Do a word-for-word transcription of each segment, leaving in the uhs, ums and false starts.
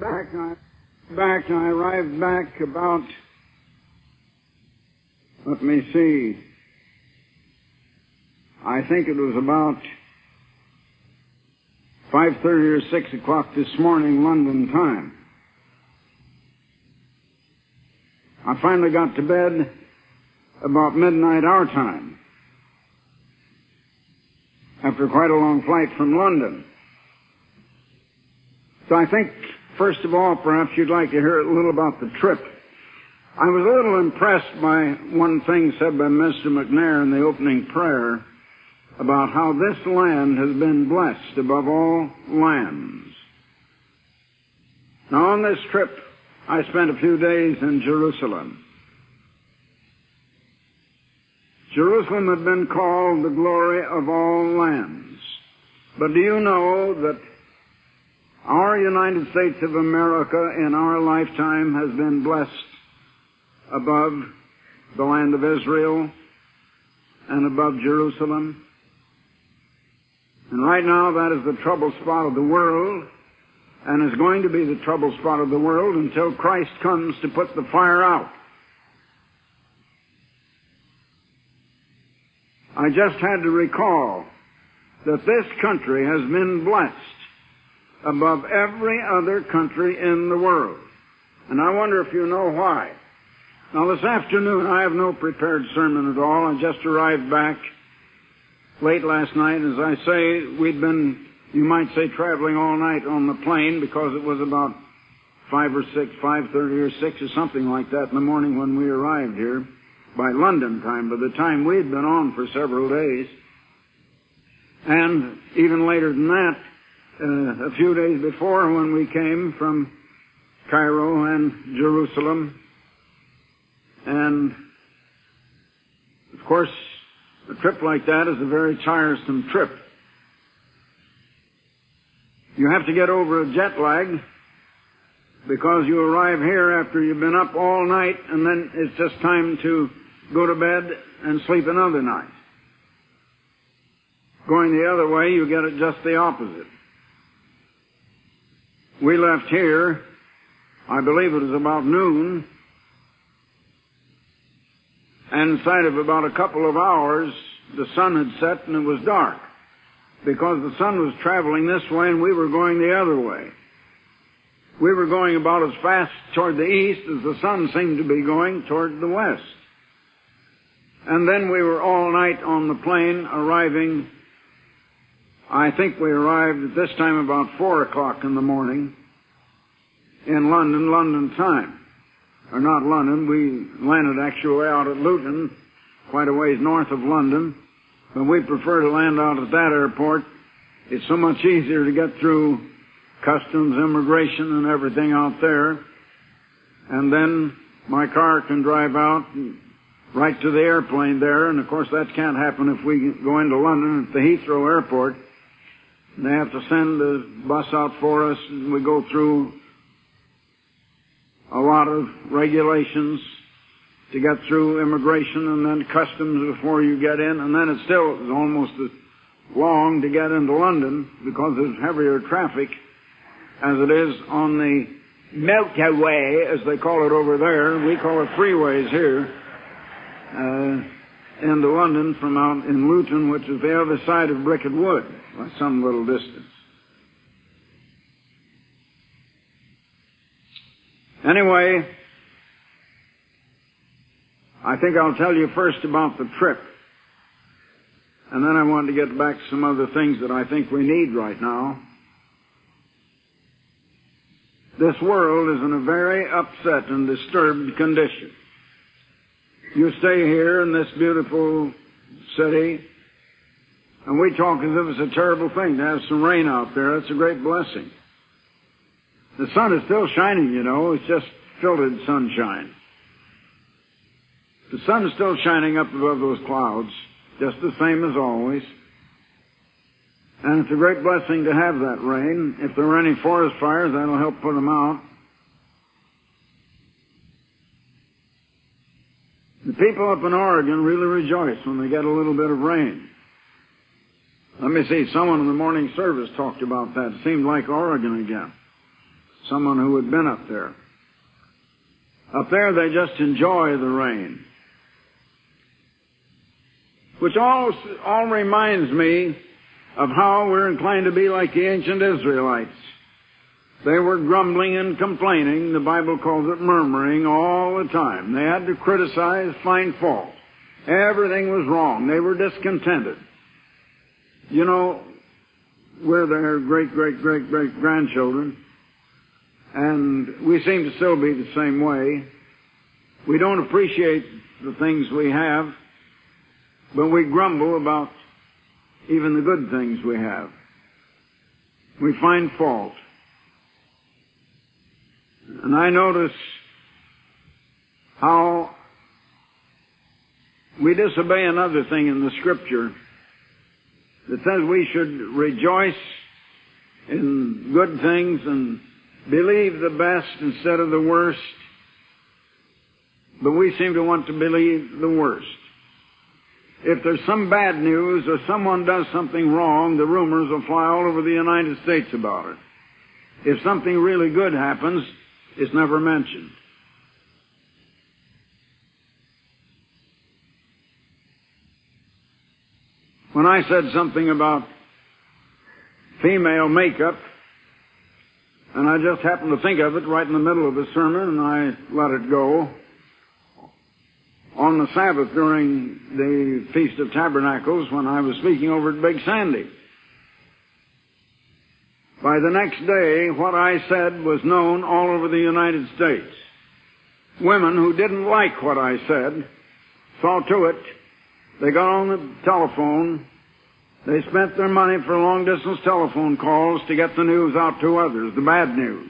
back. I back. I arrived back about. Let me see. I think it was about five thirty or six o'clock this morning, London time. I finally got to bed about midnight our time, after quite a long flight from London. So I think, first of all, perhaps you'd like to hear a little about the trip. I was a little impressed by one thing said by Mister McNair in the opening prayer about how this land has been blessed above all lands. Now, on this trip, I spent a few days in Jerusalem. Jerusalem had been called the glory of all lands. But do you know that our United States of America in our lifetime has been blessed above the land of Israel and above Jerusalem? And right now that is the trouble spot of the world, and is going to be the trouble spot of the world until Christ comes to put the fire out. I just had to recall that this country has been blessed above every other country in the world. And I wonder if you know why. Now, this afternoon, I have no prepared sermon at all. I just arrived back late last night. As I say, we'd been, you might say, traveling all night on the plane because it was about five or six, five thirty or six or something like that in the morning when we arrived here by London time. By the time we'd been on for several days. And even later than that, uh, a few days before when we came from Cairo and Jerusalem. And, of course, a trip like that is a very tiresome trip. You have to get over a jet lag because you arrive here after you've been up all night, and then it's just time to go to bed and sleep another night. Going the other way, you get it just the opposite. We left here, I believe it was about noon, and inside of about a couple of hours, the sun had set and it was dark, because the sun was traveling this way and we were going the other way. We were going about as fast toward the east as the sun seemed to be going toward the west. And then we were all night on the plane, arriving, I think we arrived at this time about four o'clock in the morning in London, London time. Or not London, we landed actually out at Luton, quite a ways north of London. But we prefer to land out at that airport. It's so much easier to get through customs, immigration, and everything out there. And then my car can drive out and right to the airplane there, and of course that can't happen if we go into London at the Heathrow Airport. They have to send a bus out for us, and we go through a lot of regulations to get through immigration and then customs before you get in, and then it still is almost as long to get into London because there's heavier traffic as it is on the motorway, as they call it over there. We call it freeways here. Uh, into London from out in Luton, which is the other side of Bricket Wood, by some little distance. Anyway, I think I'll tell you first about the trip. And then I want to get back to some other things that I think we need right now. This world is in a very upset and disturbed condition. You stay here in this beautiful city, and we talk as if it's a terrible thing to have some rain out there. It's a great blessing. The sun is still shining, you know. It's just filtered sunshine. The sun is still shining up above those clouds, just the same as always. And it's a great blessing to have that rain. If there are any forest fires, that'll help put them out. The people up in Oregon really rejoice when they get a little bit of rain. Let me see, someone in the morning service talked about that. It seemed like Oregon again. someone who had been up there. Up there they just enjoy the rain. Which all, all reminds me of how we're inclined to be like the ancient Israelites. They were grumbling and complaining. The Bible calls it murmuring all the time. They had to criticize, find fault. Everything was wrong. They were discontented. You know, we're their great, great, great, great grandchildren, and we seem to still be the same way. We don't appreciate the things we have, but we grumble about even the good things we have. We find fault. And I notice how we disobey another thing in the Scripture that says we should rejoice in good things and believe the best instead of the worst. But we seem to want to believe the worst. If there's some bad news or someone does something wrong, the rumors will fly all over the United States about it. If something really good happens, it's never mentioned. When I said something about female makeup, and I just happened to think of it right in the middle of the sermon, and I let it go, on the Sabbath during the Feast of Tabernacles when I was speaking over at Big Sandy. By the next day, what I said was known all over the United States. Women who didn't like what I said saw to it. They got on the telephone. They spent their money for long-distance telephone calls to get the news out to others, the bad news.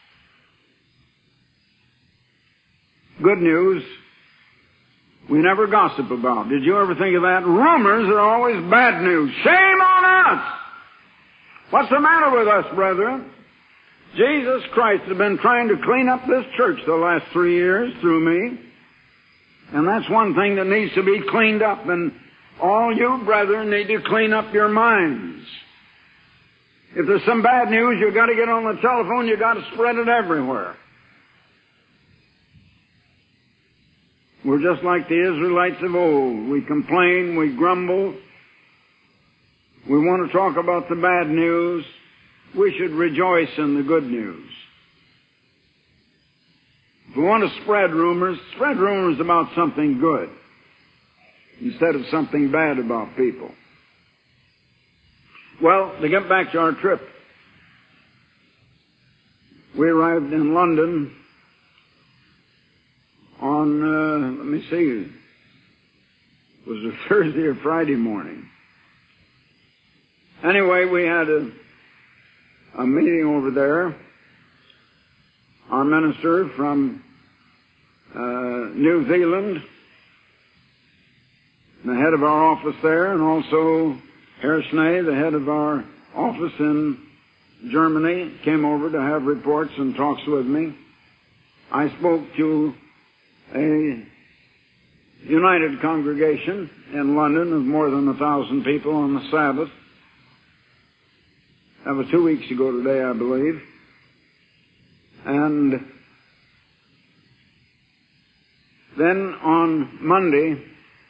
Good news, we never gossip about. Did you ever think of that? Rumors are always bad news. Shame on us! What's the matter with us, brethren? Jesus Christ has been trying to clean up this church the last three years through me. And that's one thing that needs to be cleaned up. And all you brethren need to clean up your minds. If there's some bad news, you've got to get on the telephone, you've got to spread it everywhere. We're just like the Israelites of old. We complain, we grumble. We want to talk about the bad news. We should rejoice in the good news. If we want to spread rumors, spread rumors about something good instead of something bad about people. Well, to get back to our trip, we arrived in London on, uh, let me see, it was a Thursday or Friday morning. Anyway, we had a, a meeting over there. Our minister from uh, New Zealand, the head of our office there, and also Herr Schnee, the head of our office in Germany, came over to have reports and talks with me. I spoke to a united congregation in London of more than a thousand people on the Sabbath. That was two weeks ago today, I believe. And then on Monday,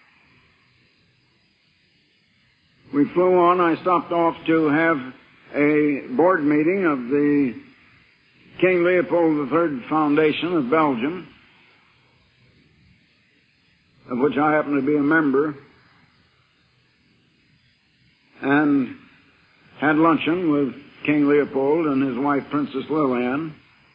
we flew on. I stopped off to have a board meeting of the King Leopold the Third Foundation of Belgium, of which I happen to be a member, and had luncheon with King Leopold and his wife, Princess Liliane.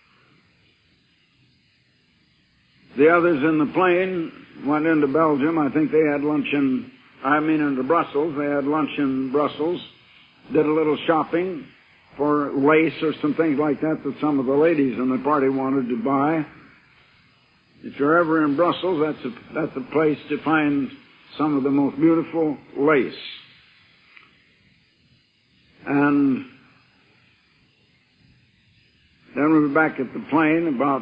The others in the plane went into Belgium. I think they had lunch in, I mean into Brussels. They had lunch in Brussels, did a little shopping for lace or some things like that that some of the ladies in the party wanted to buy. If you're ever in Brussels, that's a, that's a place to find some of the most beautiful lace. And then we were back at the plane about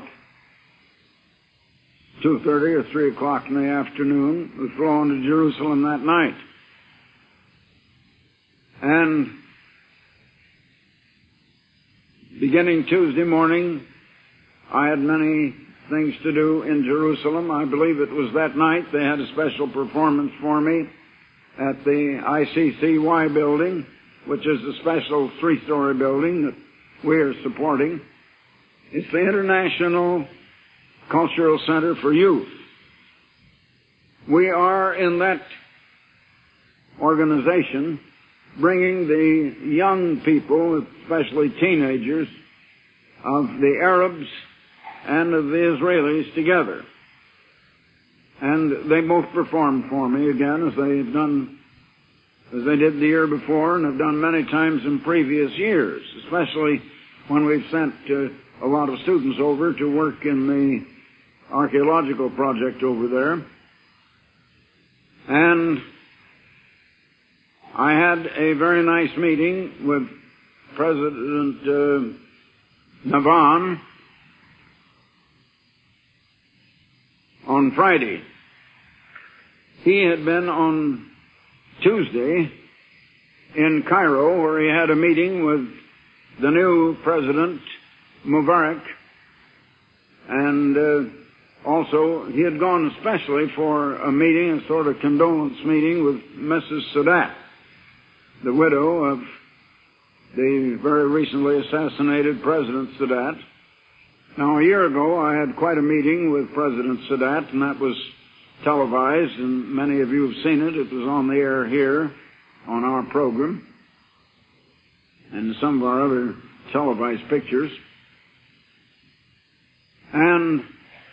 two thirty or three o'clock in the afternoon. We flew on to Jerusalem that night. And beginning Tuesday morning, I had many things to do in Jerusalem. I believe it was that night they had a special performance for me at the I C C Y building, which is a special three-story building that we are supporting. It's the International Cultural Center for Youth. We are in that organization bringing the young people, especially teenagers, of the Arabs and of the Israelis together. And they both performed for me again, as they've done, as they did the year before, and have done many times in previous years, especially when we've sent uh, a lot of students over to work in the archaeological project over there. And I had a very nice meeting with President uh, Navan on Friday. He had been on Tuesday in Cairo, where he had a meeting with the new President Mubarak, and uh, also he had gone especially for a meeting, a sort of condolence meeting with Missus Sadat, the widow of the very recently assassinated President Sadat. Now, a year ago, I had quite a meeting with President Sadat, and that was televised, and many of you have seen it. It was on the air here on our program and some of our other televised pictures. And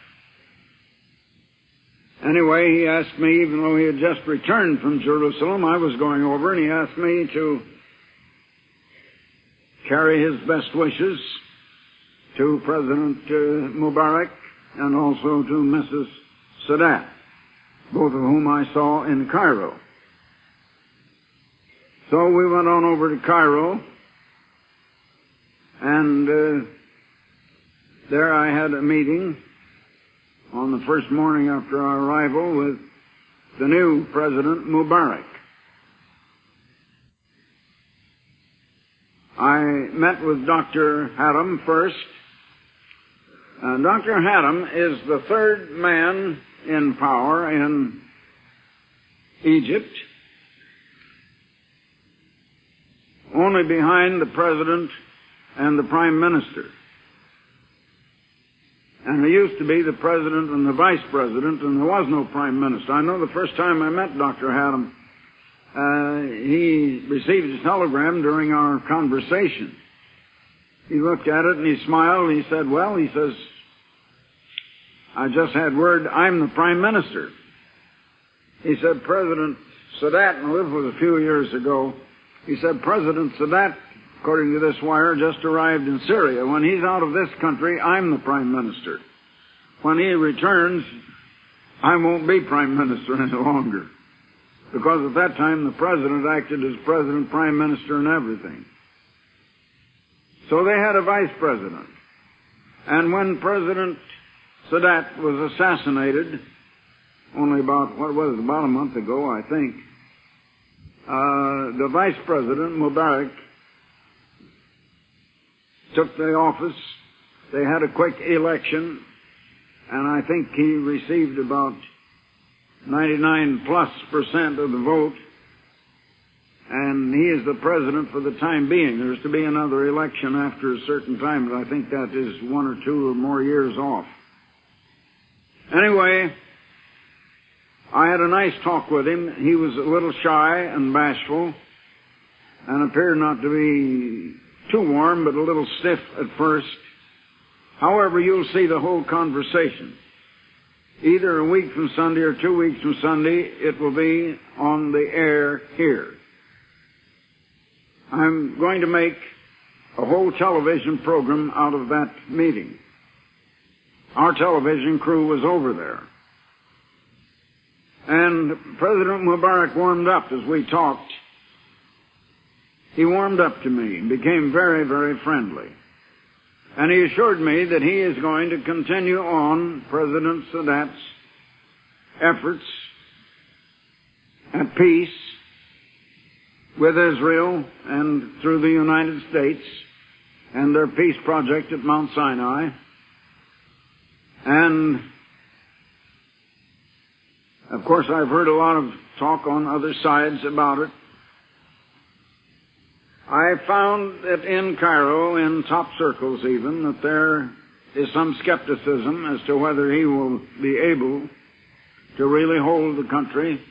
anyway, he asked me, even though he had just returned from Jerusalem, I was going over, and he asked me to carry his best wishes to President uh, Mubarak and also to Missus Sadat, both of whom I saw in Cairo. So we went on over to Cairo, and uh, there I had a meeting on the first morning after our arrival with the new President Mubarak. I met with Doctor Haddam first. Uh, Doctor Haddam is the third man in power in Egypt, only behind the President and the Prime Minister. And he used to be the President and the Vice President, and there was no Prime Minister. I know the first time I met Doctor Haddam, uh, he received a telegram during our conversation. He looked at it and he smiled and he said, well, he says, I just had word, I'm the Prime Minister. He said, President Sadat, and this was a few years ago, he said, President Sadat, according to this wire, just arrived in Syria. When he's out of this country, I'm the Prime Minister. When he returns, I won't be Prime Minister any longer. Because at that time, the President acted as President, Prime Minister, and everything. So they had a Vice President. And when President Sadat was assassinated, only about, what was it, about a month ago, I think, uh, the Vice President, Mubarak, took the office. They had a quick election, and I think he received about ninety-nine plus percent of the vote, and he is the president for the time being. There's to be another election after a certain time, but I think that is one or two or more years off. Anyway, I had a nice talk with him. He was a little shy and bashful and appeared not to be too warm, but a little stiff at first. However, you'll see the whole conversation. Either a week from Sunday or two weeks from Sunday, it will be on the air here. I'm going to make a whole television program out of that meeting. Our television crew was over there. And President Mubarak warmed up as we talked. He warmed up to me and became very, very friendly. And he assured me that he is going to continue on President Sadat's efforts at peace with Israel and through the United States and their peace project at Mount Sinai. And, of course, I've heard a lot of talk on other sides about it. I found that in Cairo, in top circles even, that there is some skepticism as to whether he will be able to really hold the country.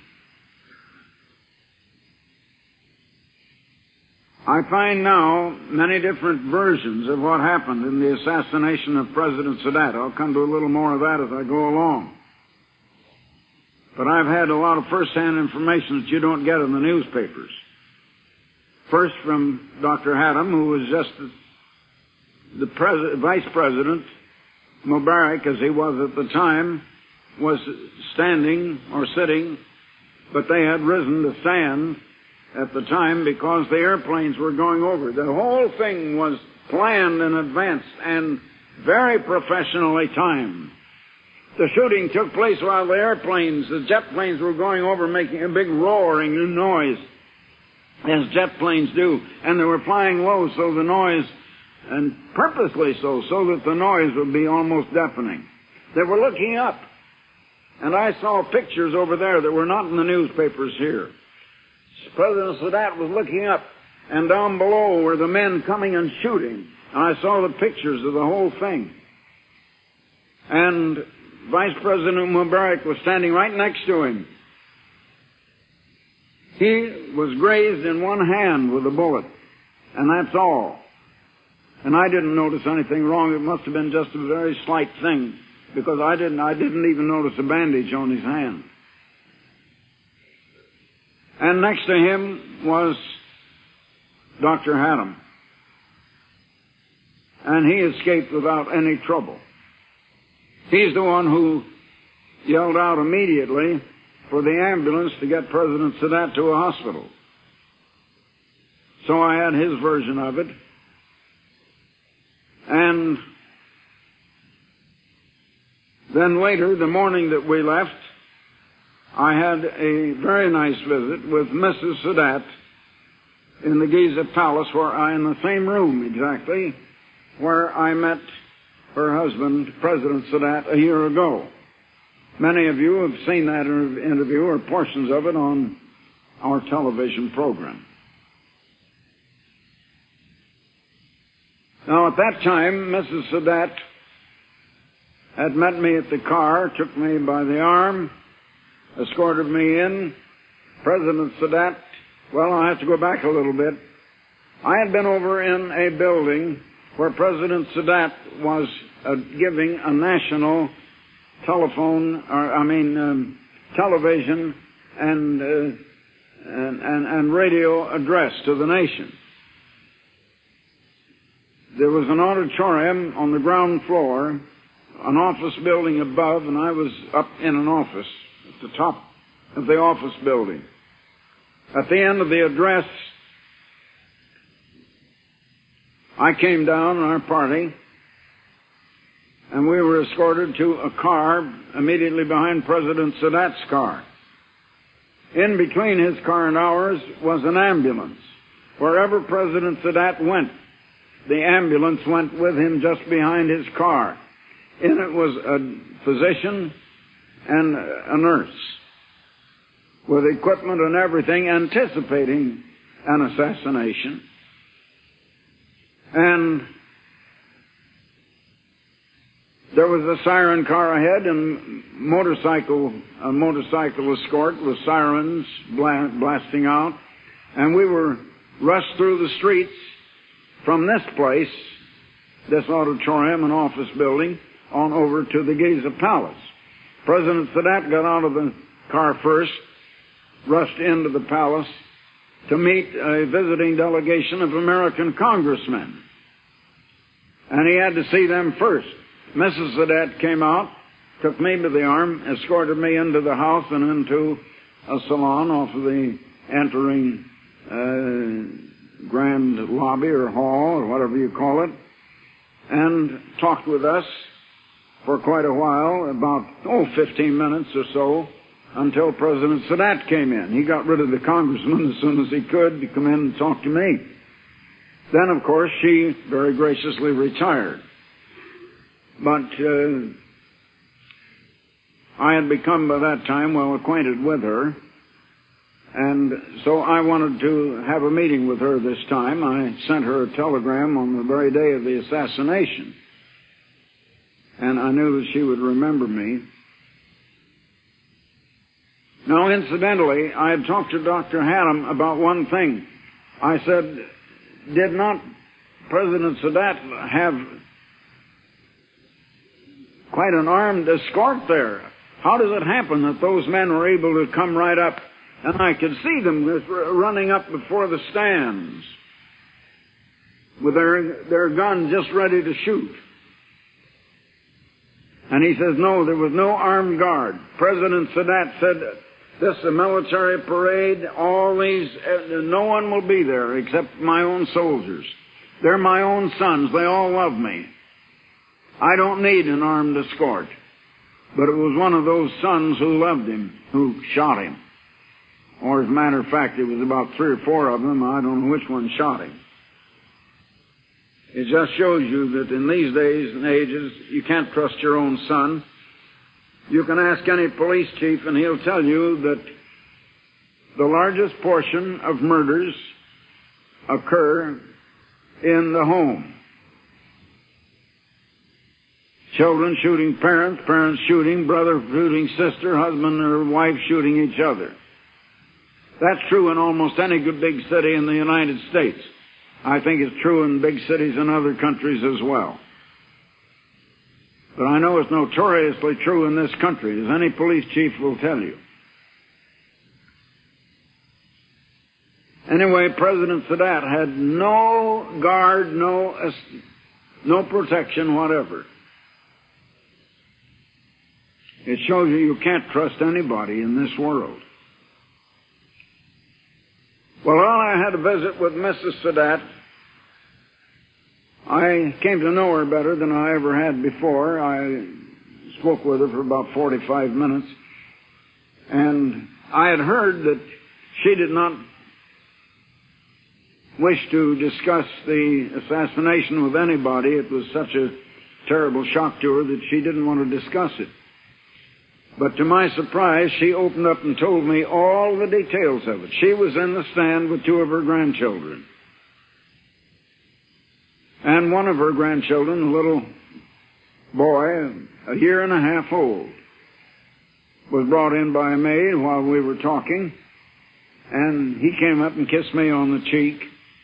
I find now many different versions of what happened in the assassination of President Sadat. I'll come to a little more of that as I go along. But I've had a lot of first-hand information that you don't get in the newspapers. First from Doctor Haddam, who was just the, the pres- Vice President, Mubarak, as he was at the time, was standing or sitting, but they had risen to stand at the time because the airplanes were going over. The whole thing was planned in advance and very professionally timed. The shooting took place while the airplanes, the jet planes were going over, making a big roaring noise, as jet planes do. And they were flying low, so the noise, and purposely so, so that the noise would be almost deafening. They were looking up. And I saw pictures over there that were not in the newspapers here. President Sadat was looking up, and down below were the men coming and shooting. And I saw the pictures of the whole thing. And Vice President Mubarak was standing right next to him. He was grazed in one hand with a bullet, and that's all. And I didn't notice anything wrong. It must have been just a very slight thing, because I didn't, I didn't even notice a bandage on his hand. And next to him was Doctor Haddam. And he escaped without any trouble. He's the one who yelled out immediately for the ambulance to get President Sadat to a hospital. So I had his version of it. And then later, the morning that we left, I had a very nice visit with Missus Sadat in the Giza Palace, where I, in the same room exactly, where I met her husband, President Sadat, a year ago. Many of you have seen that interview, or portions of it, on our television program. Now, at that time, Missus Sadat had met me at the car, took me by the arm, escorted me in. President Sadat, well, I'll have to go back a little bit. I had been over in a building where President Sadat was uh, giving a national telephone, or I mean, um, television and, uh, and, and, and radio address to the nation. There was an auditorium on the ground floor, an office building above, and I was up in an office at the top of the office building. At the end of the address, I came down in our party, and we were escorted to a car immediately behind President Sadat's car. In between his car and ours was an ambulance. Wherever President Sadat went, the ambulance went with him just behind his car. In it was a physician and a nurse with equipment and everything, anticipating an assassination. And there was a siren car ahead, and motorcycle, a motorcycle escort with sirens bla- blasting out. And we were rushed through the streets from this place, this auditorium and office building, on over to the Giza Palace. President Sadat got out of the car first, rushed into the palace to meet a visiting delegation of American congressmen. And he had to see them first. Missus Sadat came out, took me by the arm, escorted me into the house and into a salon off of the entering uh, grand lobby or hall or whatever you call it, and talked with us for quite a while, about, oh, fifteen minutes or so, until President Sadat came in. He got rid of the congressman as soon as he could to come in and talk to me. Then, of course, she very graciously retired. But uh, I had become by that time well acquainted with her, and so I wanted to have a meeting with her this time. I sent her a telegram on the very day of the assassination, and I knew that she would remember me. Now, incidentally, I had talked to Doctor Haddam about one thing. I said, did not President Sadat have quite an armed escort there? How does it happen that those men were able to come right up, and I could see them running up before the stands with their, their guns just ready to shoot? And he says, no, there was no armed guard. President Sadat said, this is a military parade, all these, uh, no one will be there except my own soldiers. They're my own sons, they all love me. I don't need an armed escort. But it was one of those sons who loved him, who shot him. Or as a matter of fact, it was about three or four of them, I don't know which one shot him. It just shows you that in these days and ages, you can't trust your own son. You can ask any police chief and he'll tell you that the largest portion of murders occur in the home. Children shooting parents, parents shooting, brother shooting sister, husband or wife shooting each other. That's true in almost any good big city in the United States. I think it's true in big cities in other countries as well. But I know it's notoriously true in this country, as any police chief will tell you. Anyway, President Sadat had no guard, no, no protection whatever. It shows you you can't trust anybody in this world. Well, when I had a visit with Missus Sadat, I came to know her better than I ever had before. I spoke with her for about forty-five minutes, and I had heard that she did not wish to discuss the assassination with anybody. It was such a terrible shock to her that she didn't want to discuss it. But to my surprise, she opened up and told me all the details of it. She was in the stand with two of her grandchildren. And one of her grandchildren, a little boy, a year and a half old, was brought in by a maid while we were talking. And he came up and kissed me on the cheek.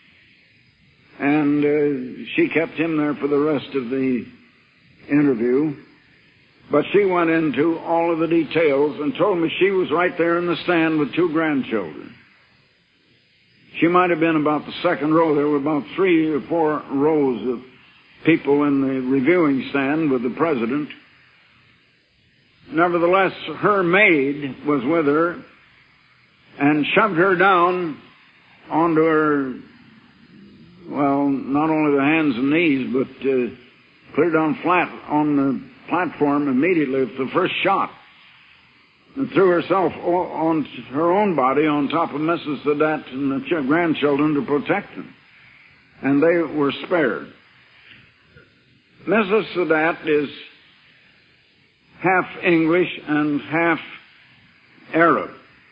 And uh, she kept him there for the rest of the interview. But she went into all of the details and told me she was right there in the stand with two grandchildren. She might have been about the second row. There were about three or four rows of people in the reviewing stand with the president. Nevertheless, her maid was with her and shoved her down onto her, well, not only the hands and knees, but uh, clear down flat on the platform immediately with the first shot, and threw herself on her own body on top of Missus Sadat and the ch- grandchildren to protect them. And they were spared. Missus Sadat is half English and half Arab.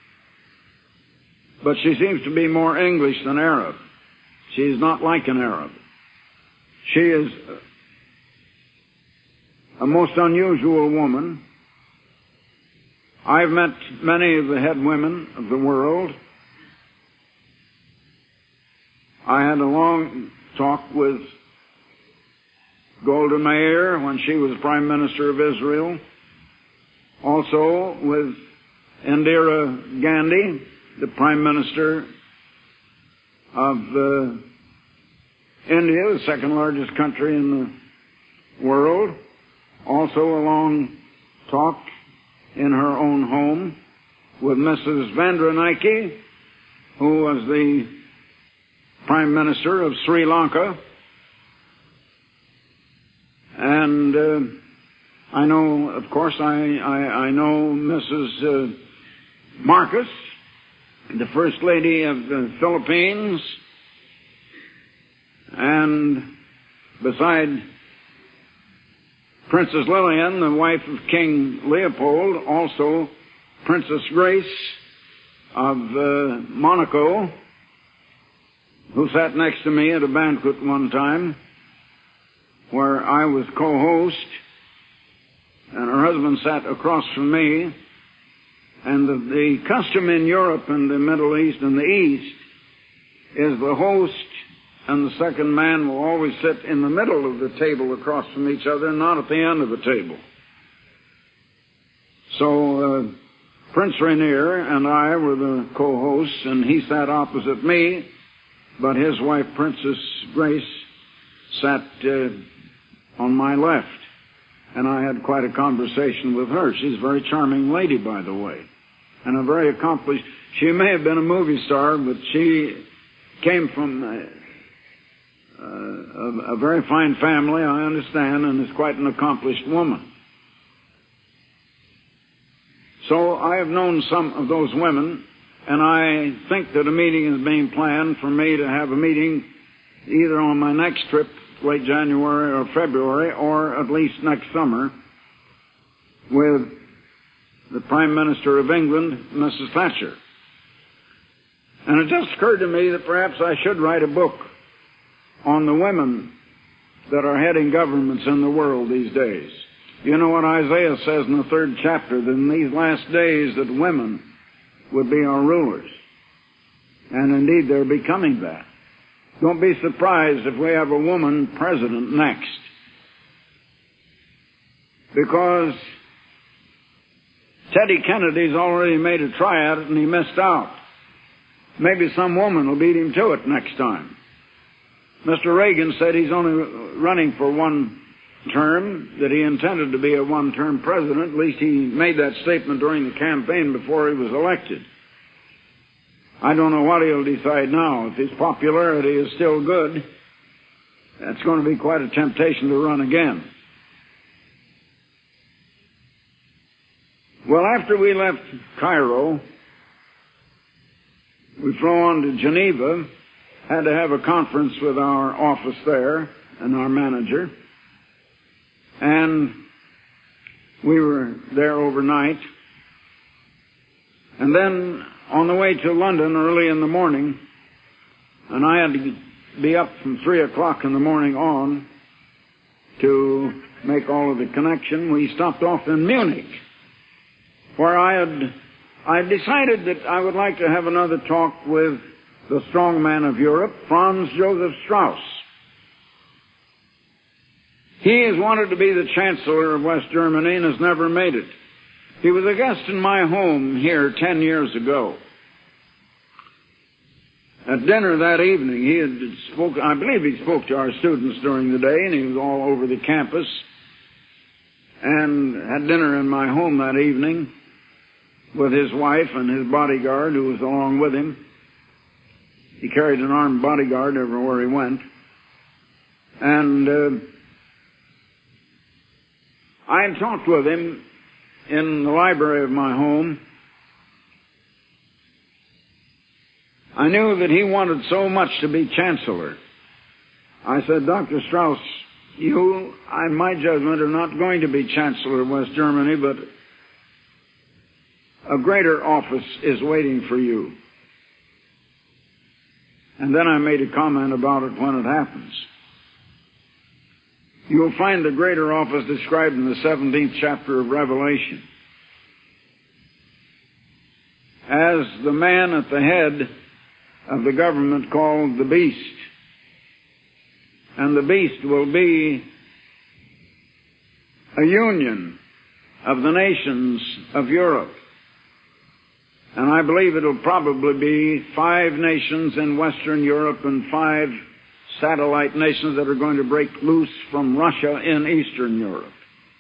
But she seems to be more English than Arab. She is not like an Arab. She is a most unusual woman. I've met many of the head women of the world. I had a long talk with Golda Meir when she was Prime Minister of Israel. Also with Indira Gandhi, the Prime Minister of uh, India, the second largest country in the world. Also a long talk in her own home with Missus Vandranaike, who was the Prime Minister of Sri Lanka. And uh, I know, of course, I, I, I know Missus Uh, Marcos, the First Lady of the Philippines, And beside Princess Lillian, the wife of King Leopold, also Princess Grace of uh, Monaco, who sat next to me at a banquet one time where I was co-host, and her husband sat across from me. And the, the custom in Europe and the Middle East and the East is the host and the second man will always sit in the middle of the table across from each other, not at the end of the table. So uh, Prince Rainier and I were the co-hosts, and he sat opposite me, but his wife, Princess Grace, sat uh, on my left. And I had quite a conversation with her. She's a very charming lady, by the way, and a very accomplished. She may have been a movie star, but she came from a, a, a very fine family, I understand, and is quite an accomplished woman. So I have known some of those women, and I think that a meeting is being planned for me to have a meeting either on my next trip, late January or February, or at least next summer, with the Prime Minister of England, Missus Thatcher. And it just occurred to me that perhaps I should write a book on the women that are heading governments in the world these days. You know what Isaiah says in the third chapter, that in these last days that women would be our rulers. And indeed they're becoming that. Don't be surprised if we have a woman president next. Because Teddy Kennedy's already made a try at it and he missed out. Maybe some woman will beat him to it next time. Mister Reagan said he's only running for one term, that he intended to be a one-term president. At least he made that statement during the campaign before he was elected. I don't know what he'll decide now. If his popularity is still good, that's going to be quite a temptation to run again. Well, after we left Cairo, we flew on to Geneva, had to have a conference with our office there and our manager, and we were there overnight. And then on the way to London early in the morning, and I had to be up from three o'clock in the morning on to make all of the connection, we stopped off in Munich, where I had I had decided that I would like to have another talk with the strong man of Europe, Franz Joseph Strauss. He has wanted to be the Chancellor of West Germany and has never made it. He was a guest in my home here ten years ago. At dinner that evening, he had spoke, I believe he spoke to our students during the day, and he was all over the campus, and had dinner in my home that evening with his wife and his bodyguard who was along with him. He carried an armed bodyguard everywhere he went. And uh, I had talked with him in the library of my home. I knew that he wanted so much to be Chancellor. I said, Doctor Strauss, you, in my judgment, are not going to be Chancellor of West Germany, but a greater office is waiting for you. And then I made a comment about it when it happens. You'll find the greater office described in the seventeenth chapter of Revelation as the man at the head of the government called the Beast. And the Beast will be a union of the nations of Europe. And I believe it'll probably be five nations in Western Europe and five satellite nations that are going to break loose from Russia in Eastern Europe.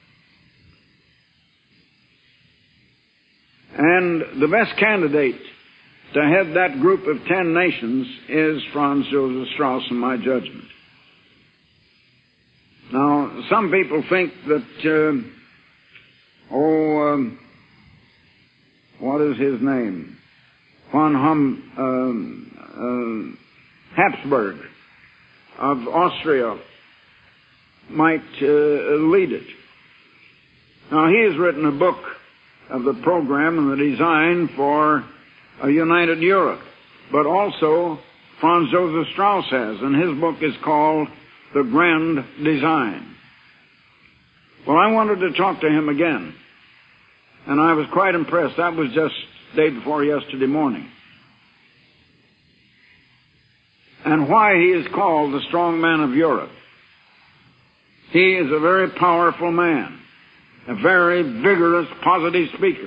And the best candidate to head that group of ten nations is Franz Joseph Strauss, in my judgment. Now, some people think that, uh, oh, um, what is his name? Von Hum, um, uh, Habsburg. of Austria might uh, lead it. Now, he has written a book of the program and the design for a united Europe, but also Franz Joseph Strauss has, and his book is called The Grand Design. Well, I wanted to talk to him again, and I was quite impressed. That was just day before yesterday morning. And why he is called the strong man of Europe. He is a very powerful man, a very vigorous, positive speaker.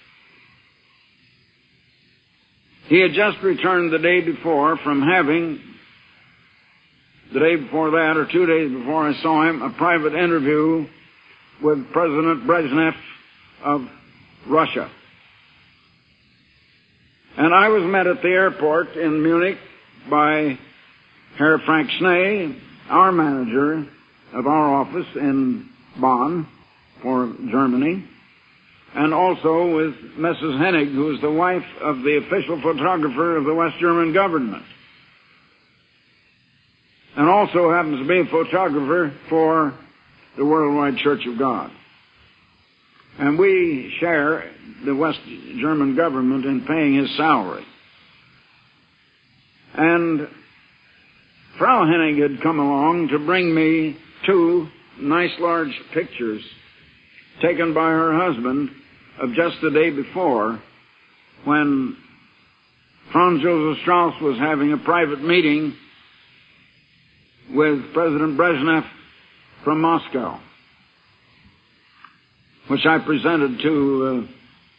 He had just returned the day before from having, the day before that, or two days before I saw him, a private interview with President Brezhnev of Russia. And I was met at the airport in Munich by Herr Frank Schnee, our manager of our office in Bonn for Germany, and also with Missus Hennig, who is the wife of the official photographer of the West German government, and also happens to be a photographer for the Worldwide Church of God. And we share the West German government in paying his salary. And Frau Hennig had come along to bring me two nice large pictures taken by her husband of just the day before, when Franz Joseph Strauss was having a private meeting with President Brezhnev from Moscow, which I presented to uh,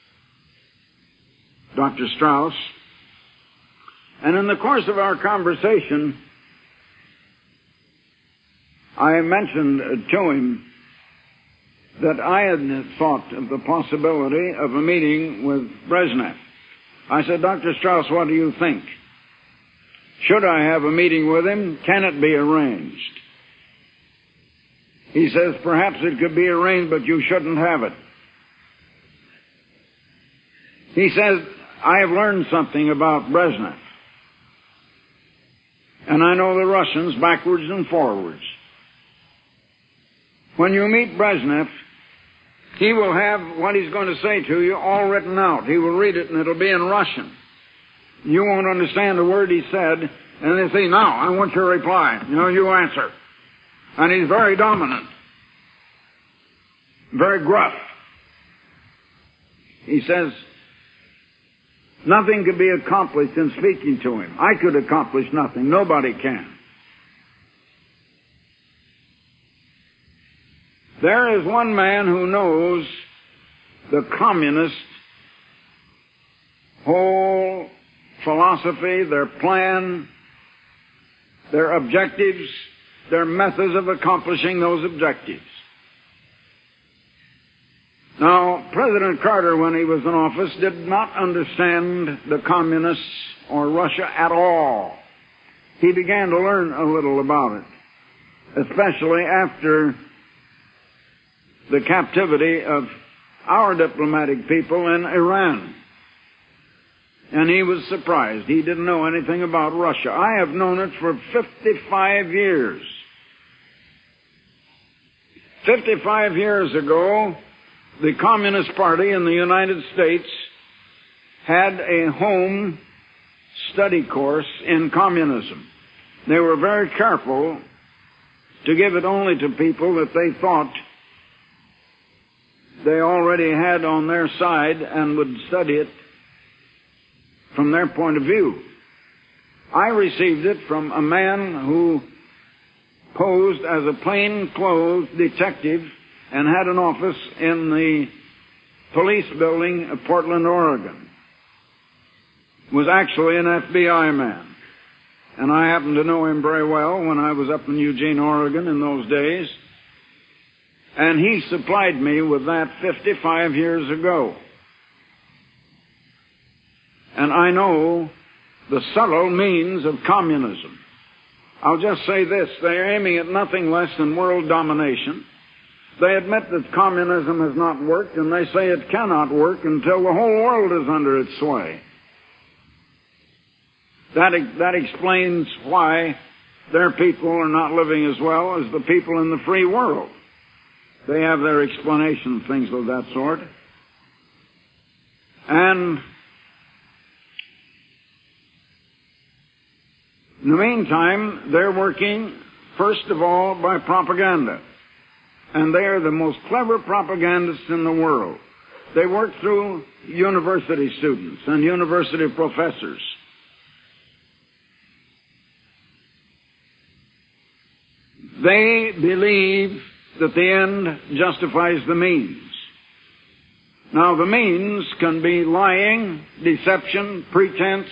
Doctor Strauss. And in the course of our conversation, I mentioned uh, to him that I had thought of the possibility of a meeting with Brezhnev. I said, Doctor Strauss, what do you think? Should I have a meeting with him? Can it be arranged? He says, perhaps it could be arranged, but you shouldn't have it. He says, I have learned something about Brezhnev. And I know the Russians backwards and forwards. When you meet Brezhnev, he will have what he's going to say to you all written out. He will read it, and it'll be in Russian. You won't understand a word he said, and they say, now, I want your reply. You know, you answer. And he's very dominant, very gruff. He says, nothing could be accomplished in speaking to him. I could accomplish nothing. Nobody can. There is one man who knows the communist whole philosophy, their plan, their objectives, their methods of accomplishing those objectives. Now, President Carter, when he was in office, did not understand the communists or Russia at all. He began to learn a little about it, especially after the captivity of our diplomatic people in Iran. And he was surprised. He didn't know anything about Russia. I have known it for fifty-five years. fifty-five years ago, the Communist Party in the United States had a home study course in communism. They were very careful to give it only to people that they thought they already had on their side and would study it from their point of view. I received it from a man who posed as a plain-clothes detective and had an office in the police building of Portland, Oregon. Was actually an F B I man. And I happened to know him very well when I was up in Eugene, Oregon in those days. And he supplied me with that fifty-five years ago. And I know the subtle means of communism. I'll just say this, they're aiming at nothing less than world domination. They admit that communism has not worked, and they say it cannot work until the whole world is under its sway. That, that explains why their people are not living as well as the people in the free world. They have their explanation of things of that sort. And in the meantime, they're working, first of all, by propaganda. And they are the most clever propagandists in the world. They work through university students and university professors. They believe that the end justifies the means. Now, the means can be lying, deception, pretense,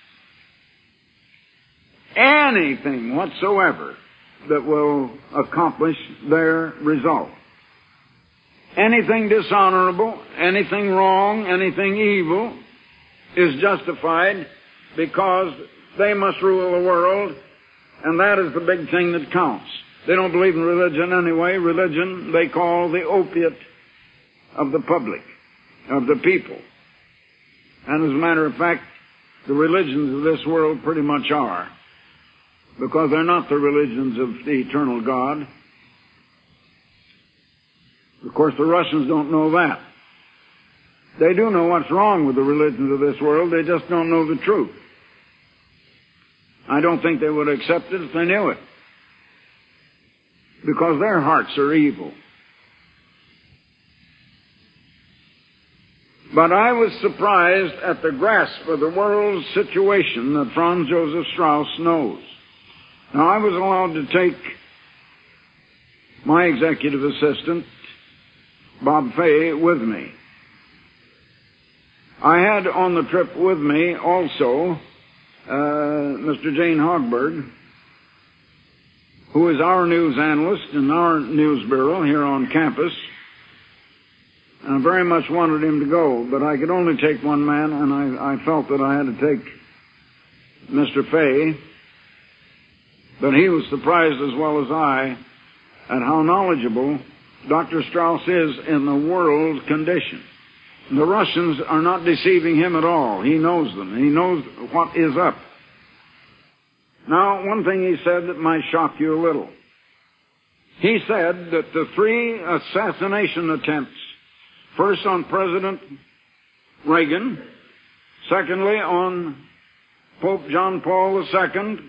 anything whatsoever that will accomplish their result. Anything dishonorable, anything wrong, anything evil is justified because they must rule the world, and that is the big thing that counts. They don't believe in religion anyway. Religion they call the opiate of the public, of the people. And as a matter of fact, the religions of this world pretty much are, because they're not the religions of the eternal God. Of course, the Russians don't know that. They do know what's wrong with the religions of this world. They just don't know the truth. I don't think they would accept it if they knew it, because their hearts are evil. But I was surprised at the grasp of the world's situation that Franz Joseph Strauss knows. Now, I was allowed to take my executive assistant, Bob Fay, with me. I had on the trip with me also uh, Mister Jane Hogberg, who is our news analyst in our news bureau here on campus. And I very much wanted him to go, but I could only take one man, and I, I felt that I had to take Mister Fay. But he was surprised as well as I at how knowledgeable Doctor Strauss is in the world condition. The Russians are not deceiving him at all. He knows them. He knows what is up. Now, one thing he said that might shock you a little. He said that the three assassination attempts, first on President Reagan, secondly on Pope John Paul the Second,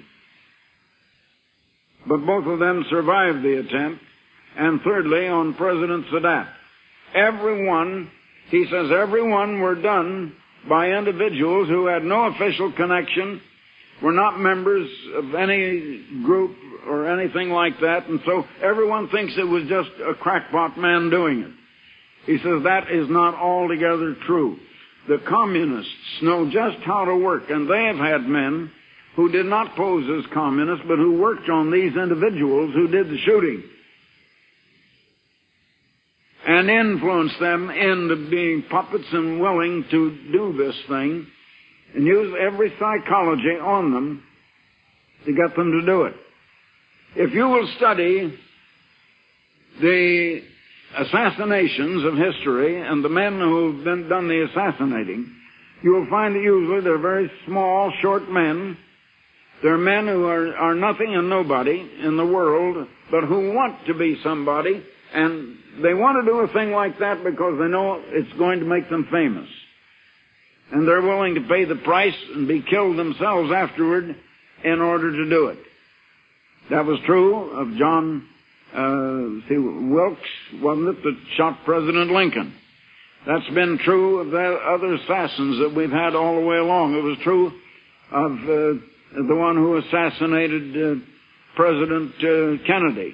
but both of them survived the attempt, and thirdly on President Sadat. Every one, he says, every one were done by individuals who had no official connection, were not members of any group or anything like that, and so everyone thinks it was just a crackpot man doing it. He says that is not altogether true. The communists know just how to work, and they have had men who did not pose as communists, but who worked on these individuals who did the shooting and influenced them into being puppets and willing to do this thing and use every psychology on them to get them to do it. If you will study the assassinations of history and the men who have been, done the assassinating, you will find that usually they're very small, short men. They're men who are, are nothing and nobody in the world, but who want to be somebody, and they want to do a thing like that because they know it's going to make them famous. And they're willing to pay the price and be killed themselves afterward in order to do it. That was true of John uh, see, Wilkes, wasn't it, that shot President Lincoln. That's been true of the other assassins that we've had all the way along. It was true of uh, the one who assassinated uh, President uh, Kennedy.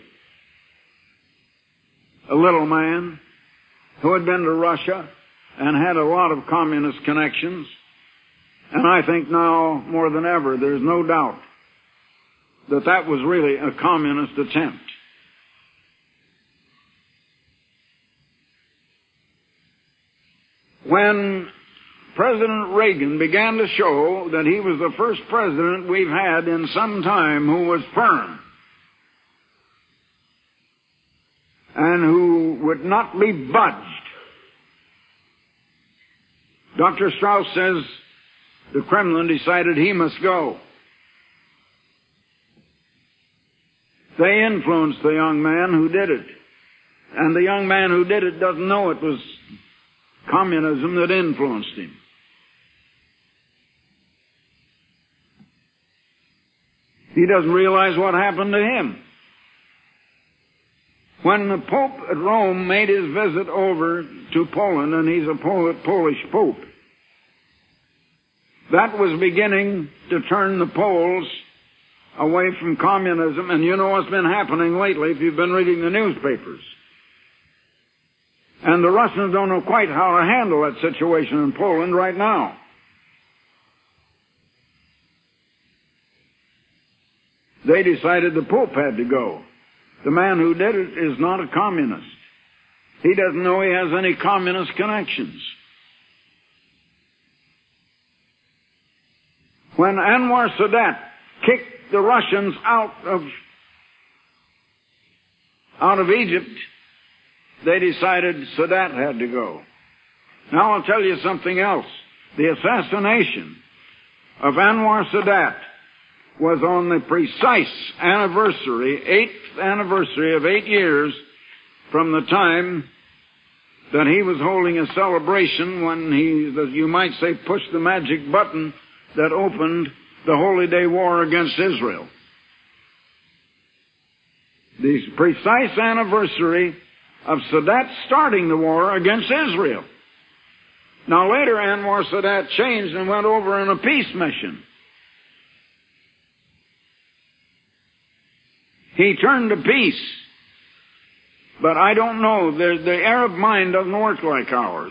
A little man who had been to Russia and had a lot of communist connections. And I think now, more than ever, there's no doubt that that was really a communist attempt. When President Reagan began to show that he was the first president we've had in some time who was firm and who would not be budged, Doctor Strauss says the Kremlin decided he must go. They influenced the young man who did it. And the young man who did it doesn't know it was communism that influenced him. He doesn't realize what happened to him. When the Pope at Rome made his visit over to Poland, and he's a Polish Pope, that was beginning to turn the Poles away from communism. And you know what's been happening lately if you've been reading the newspapers. And the Russians don't know quite how to handle that situation in Poland right now. They decided the Pope had to go. The man who did it is not a communist. He doesn't know he has any communist connections. When Anwar Sadat kicked the Russians out of, out of Egypt, they decided Sadat had to go. Now I'll tell you something else. The assassination of Anwar Sadat was on the precise anniversary, eighth anniversary of eight years from the time that he was holding a celebration when he, you might say, pushed the magic button that opened the Holy Day War against Israel. The precise anniversary of Sadat starting the war against Israel. Now later Anwar Sadat changed and went over on a peace mission. He turned to peace. But I don't know, the, the Arab mind doesn't work like ours.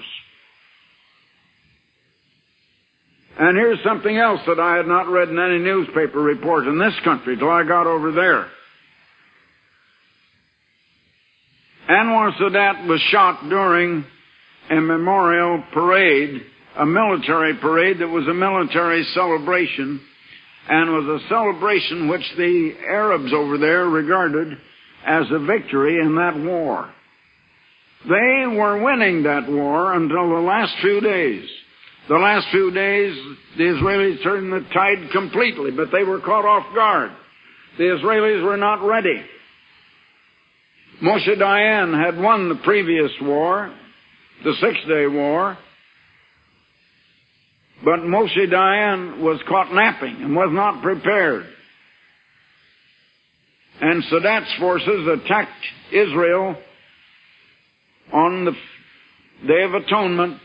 And here's something else that I had not read in any newspaper report in this country till I got over there. Anwar Sadat was shot during a memorial parade, a military parade that was a military celebration, and was a celebration which the Arabs over there regarded as a victory in that war. They were winning that war until the last few days. The last few days, the Israelis turned the tide completely, but they were caught off guard. The Israelis were not ready. Moshe Dayan had won the previous war, the Six-Day War, but Moshe Dayan was caught napping and was not prepared. And Sadat's forces attacked Israel on the Day of Atonement,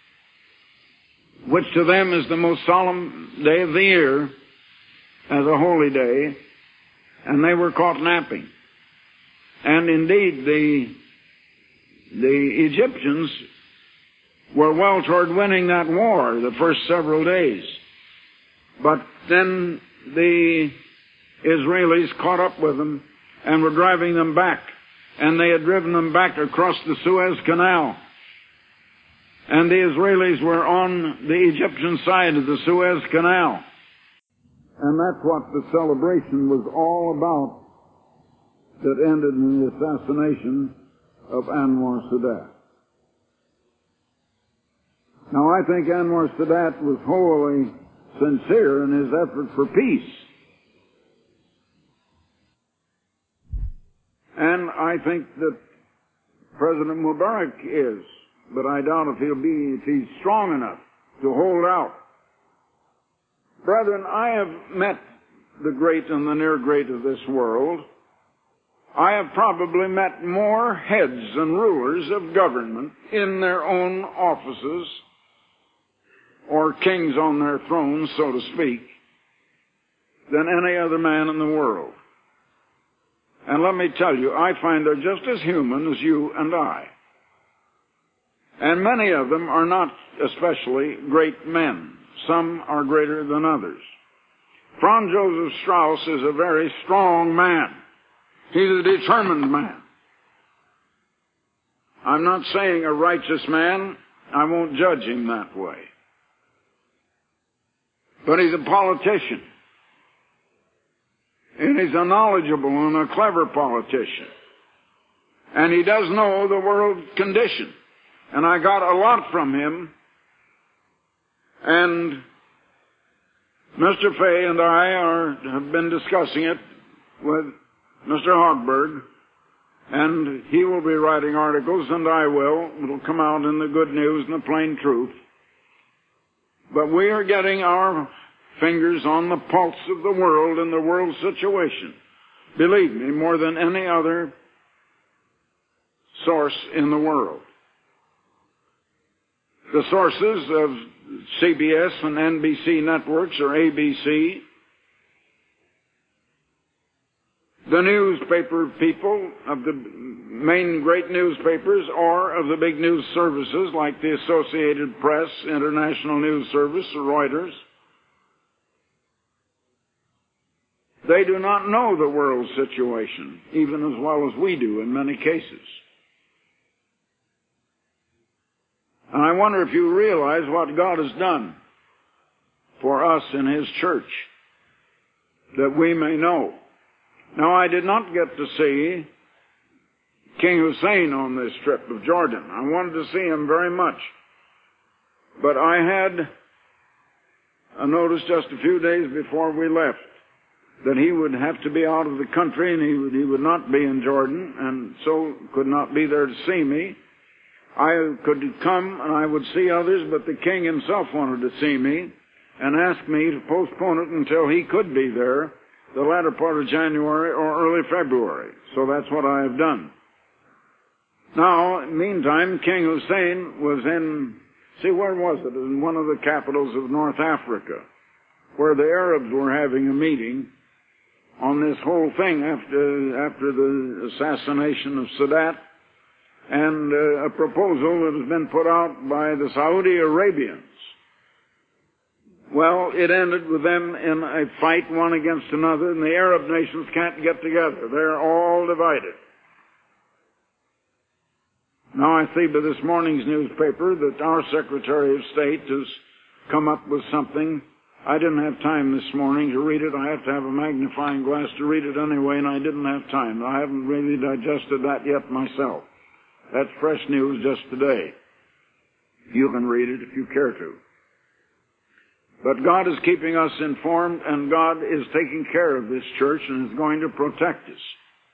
which to them is the most solemn day of the year, as a holy day, and they were caught napping. And indeed, the, the Egyptians were well toward winning that war the first several days. But then the Israelis caught up with them and were driving them back. And they had driven them back across the Suez Canal. And the Israelis were on the Egyptian side of the Suez Canal. And that's what the celebration was all about that ended in the assassination of Anwar Sadat. Now, I think Anwar Sadat was wholly sincere in his effort for peace. And I think that President Mubarak is, but I doubt if he'll be, if he's strong enough to hold out. Brethren, I have met the great and the near great of this world. I have probably met more heads and rulers of government in their own offices, or kings on their thrones, so to speak, than any other man in the world. And let me tell you, I find they're just as human as you and I. And many of them are not especially great men. Some are greater than others. Franz Joseph Strauss is a very strong man. He's a determined man. I'm not saying a righteous man. I won't judge him that way. But he's a politician. And he's a knowledgeable and a clever politician. And he does know the world condition. And I got a lot from him. And Mister Fay and I are, have been discussing it with Mister Hogberg, and he will be writing articles, and I will. It'll come out in the Good News and the Plain Truth. But we are getting our fingers on the pulse of the world and the world situation. Believe me, more than any other source in the world. The sources of C B S and N B C networks or A B C, the newspaper people of the main great newspapers or of the big news services like the Associated Press, International News Service, or Reuters, they do not know the world situation, even as well as we do in many cases. And I wonder if you realize what God has done for us in His church, that we may know. Now, I did not get to see King Hussein on this trip of Jordan. I wanted to see him very much. But I had a notice just a few days before we left that he would have to be out of the country and he would, he would not be in Jordan, and so could not be there to see me. I could come and I would see others, but the king himself wanted to see me and asked me to postpone it until he could be there, the latter part of January or early February. So that's what I have done. Now, meantime, King Hussein was in, see, where was it? In one of the capitals of North Africa, where the Arabs were having a meeting on this whole thing after, after the assassination of Sadat, and uh, a proposal that has been put out by the Saudi Arabians. Well, it ended with them in a fight one against another, and the Arab nations can't get together. They're all divided. Now I see by this morning's newspaper that our Secretary of State has come up with something. I didn't have time this morning to read it. I have to have a magnifying glass to read it anyway, and I didn't have time. I haven't really digested that yet myself. That's fresh news just today. You can read it if you care to. But God is keeping us informed, and God is taking care of this church and is going to protect us.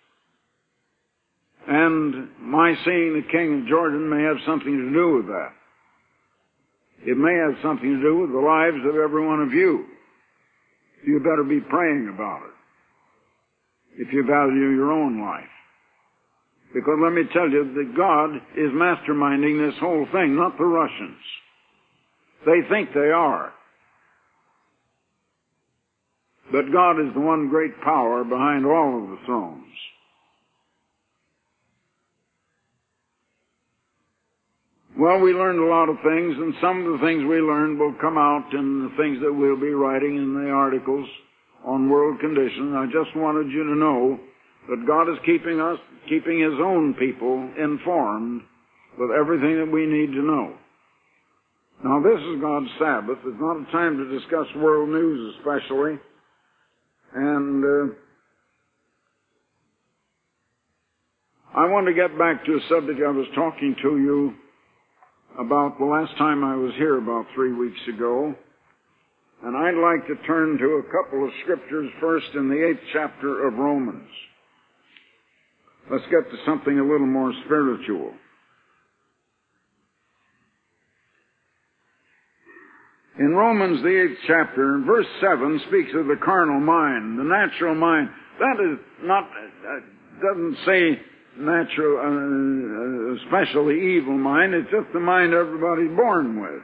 And my seeing the King of Jordan may have something to do with that. It may have something to do with the lives of every one of you. You better be praying about it if you value your own life. Because let me tell you that God is masterminding this whole thing, not the Russians. They think they are. But God is the one great power behind all of the thrones. Well, we learned a lot of things, and some of the things we learned will come out in the things that we'll be writing in the articles on world conditions. I just wanted you to know that God is keeping us, keeping His own people informed with everything that we need to know. Now, this is God's Sabbath. It's not a time to discuss world news especially. And uh, I want to get back to a subject I was talking to you about the last time I was here about three weeks ago. And I'd like to turn to a couple of scriptures first in the eighth chapter of Romans. Let's get to something a little more spiritual. In Romans, the eighth chapter, verse seven speaks of the carnal mind, the natural mind. That is not, uh, doesn't say natural, uh, especially evil mind. It's just the mind everybody's born with.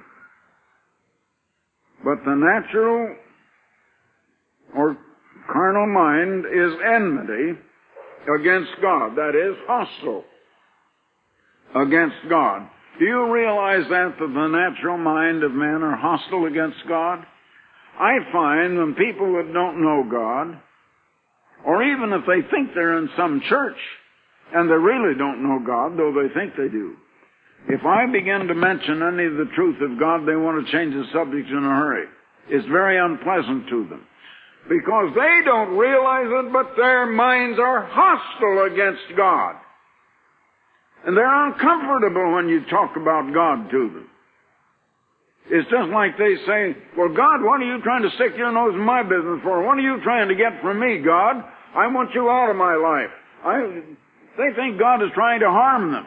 But the natural or carnal mind is enmity against God. That is, hostile against God. Do you realize that, that the natural mind of men are hostile against God? I find when people that don't know God, or even if they think they're in some church, and they really don't know God, though they think they do, if I begin to mention any of the truth of God, they want to change the subject in a hurry. It's very unpleasant to them. Because they don't realize it, but their minds are hostile against God. And they're uncomfortable when you talk about God to them. It's just like they say, well, God, what are you trying to stick your nose in my business for? What are you trying to get from me, God? I want you out of my life. I, they think God is trying to harm them.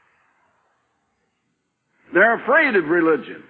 They're afraid of religion.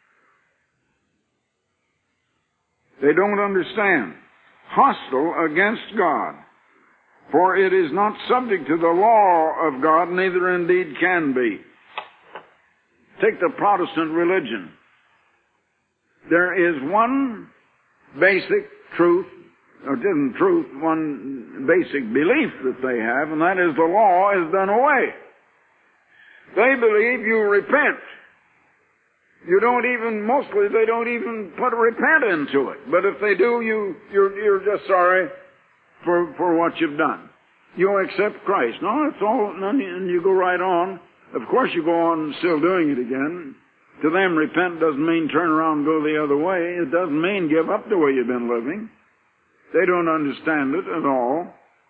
They don't understand. Hostile against God. For it is not subject to the law of God, neither indeed can be. Take the Protestant religion. There is one basic truth, or it isn't truth, one basic belief that they have, and that is the law is done away. They believe you repent. You don't even, mostly they don't even put repent into it. But if they do, you, you're, you're just sorry for, for what you've done. You accept Christ. No, it's all, and you go right on. Of course you go on still doing it again. To them, repent doesn't mean turn around and go the other way. It doesn't mean give up the way you've been living. They don't understand it at all.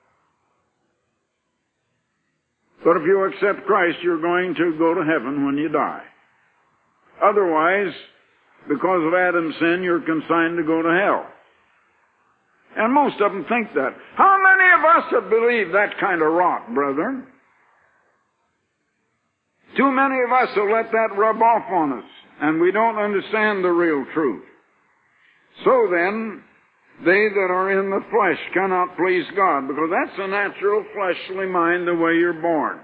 But if you accept Christ, you're going to go to heaven when you die. Otherwise, because of Adam's sin, you're consigned to go to hell. And most of them think that. How many of us have believed that kind of rot, brethren? Too many of us have let that rub off on us, and we don't understand the real truth. So then, they that are in the flesh cannot please God, because that's a natural fleshly mind, the way you're born.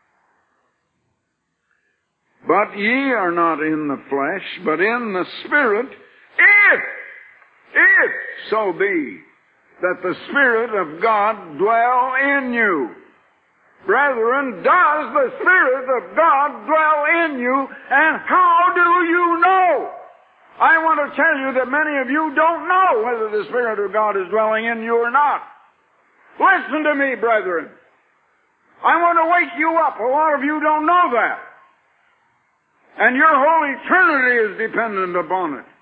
But ye are not in the flesh, but in the Spirit, if, if so be that the Spirit of God dwell in you. Brethren, does the Spirit of God dwell in you, and how do you know? I want to tell you that many of you don't know whether the Spirit of God is dwelling in you or not. Listen to me, brethren. I want to wake you up. A lot of you don't know that. And your whole eternity is dependent upon it.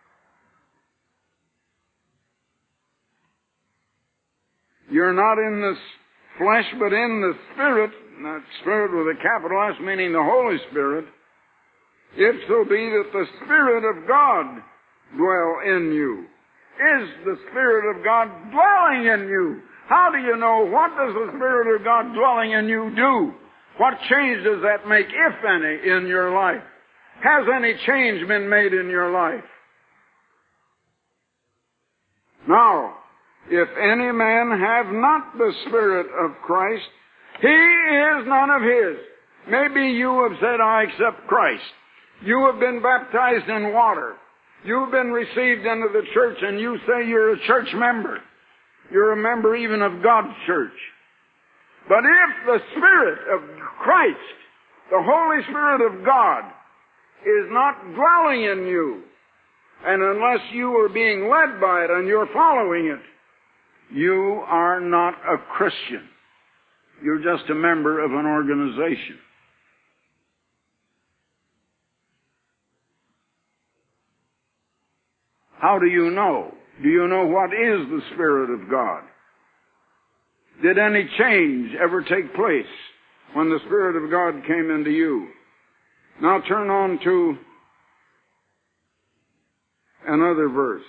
You're not in the flesh, but in the Spirit, not Spirit with a capital S, meaning the Holy Spirit, if so be that the Spirit of God dwell in you. Is the Spirit of God dwelling in you? How do you know? What does the Spirit of God dwelling in you do? What change does that make, if any, in your life? Has any change been made in your life? Now, if any man have not the Spirit of Christ, he is none of his. Maybe you have said, I accept Christ. You have been baptized in water. You've been received into the church, and you say you're a church member. You're a member even of God's church. But if the Spirit of Christ, the Holy Spirit of God, is not dwelling in you, and unless you are being led by it and you're following it, you are not a Christian. You're just a member of an organization. How do you know? Do you know what is the Spirit of God? Did any change ever take place when the Spirit of God came into you? Now turn on to another verse.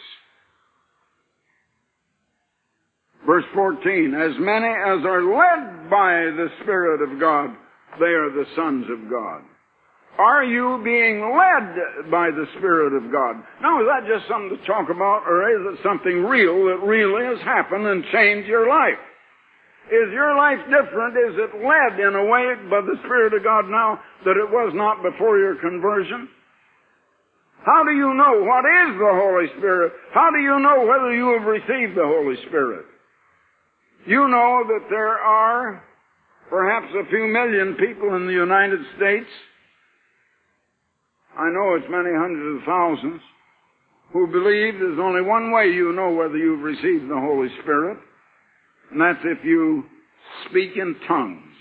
Verse fourteen, as many as are led by the Spirit of God, they are the sons of God. Are you being led by the Spirit of God? Now, is that just something to talk about, or is it something real that really has happened and changed your life? Is your life different? Is it led in a way by the Spirit of God now that it was not before your conversion? How do you know what is the Holy Spirit? How do you know whether you have received the Holy Spirit? You know that there are perhaps a few million people in the United States, I know it's many hundreds of thousands, who believe there's only one way you know whether you've received the Holy Spirit, and that's if you speak in tongues.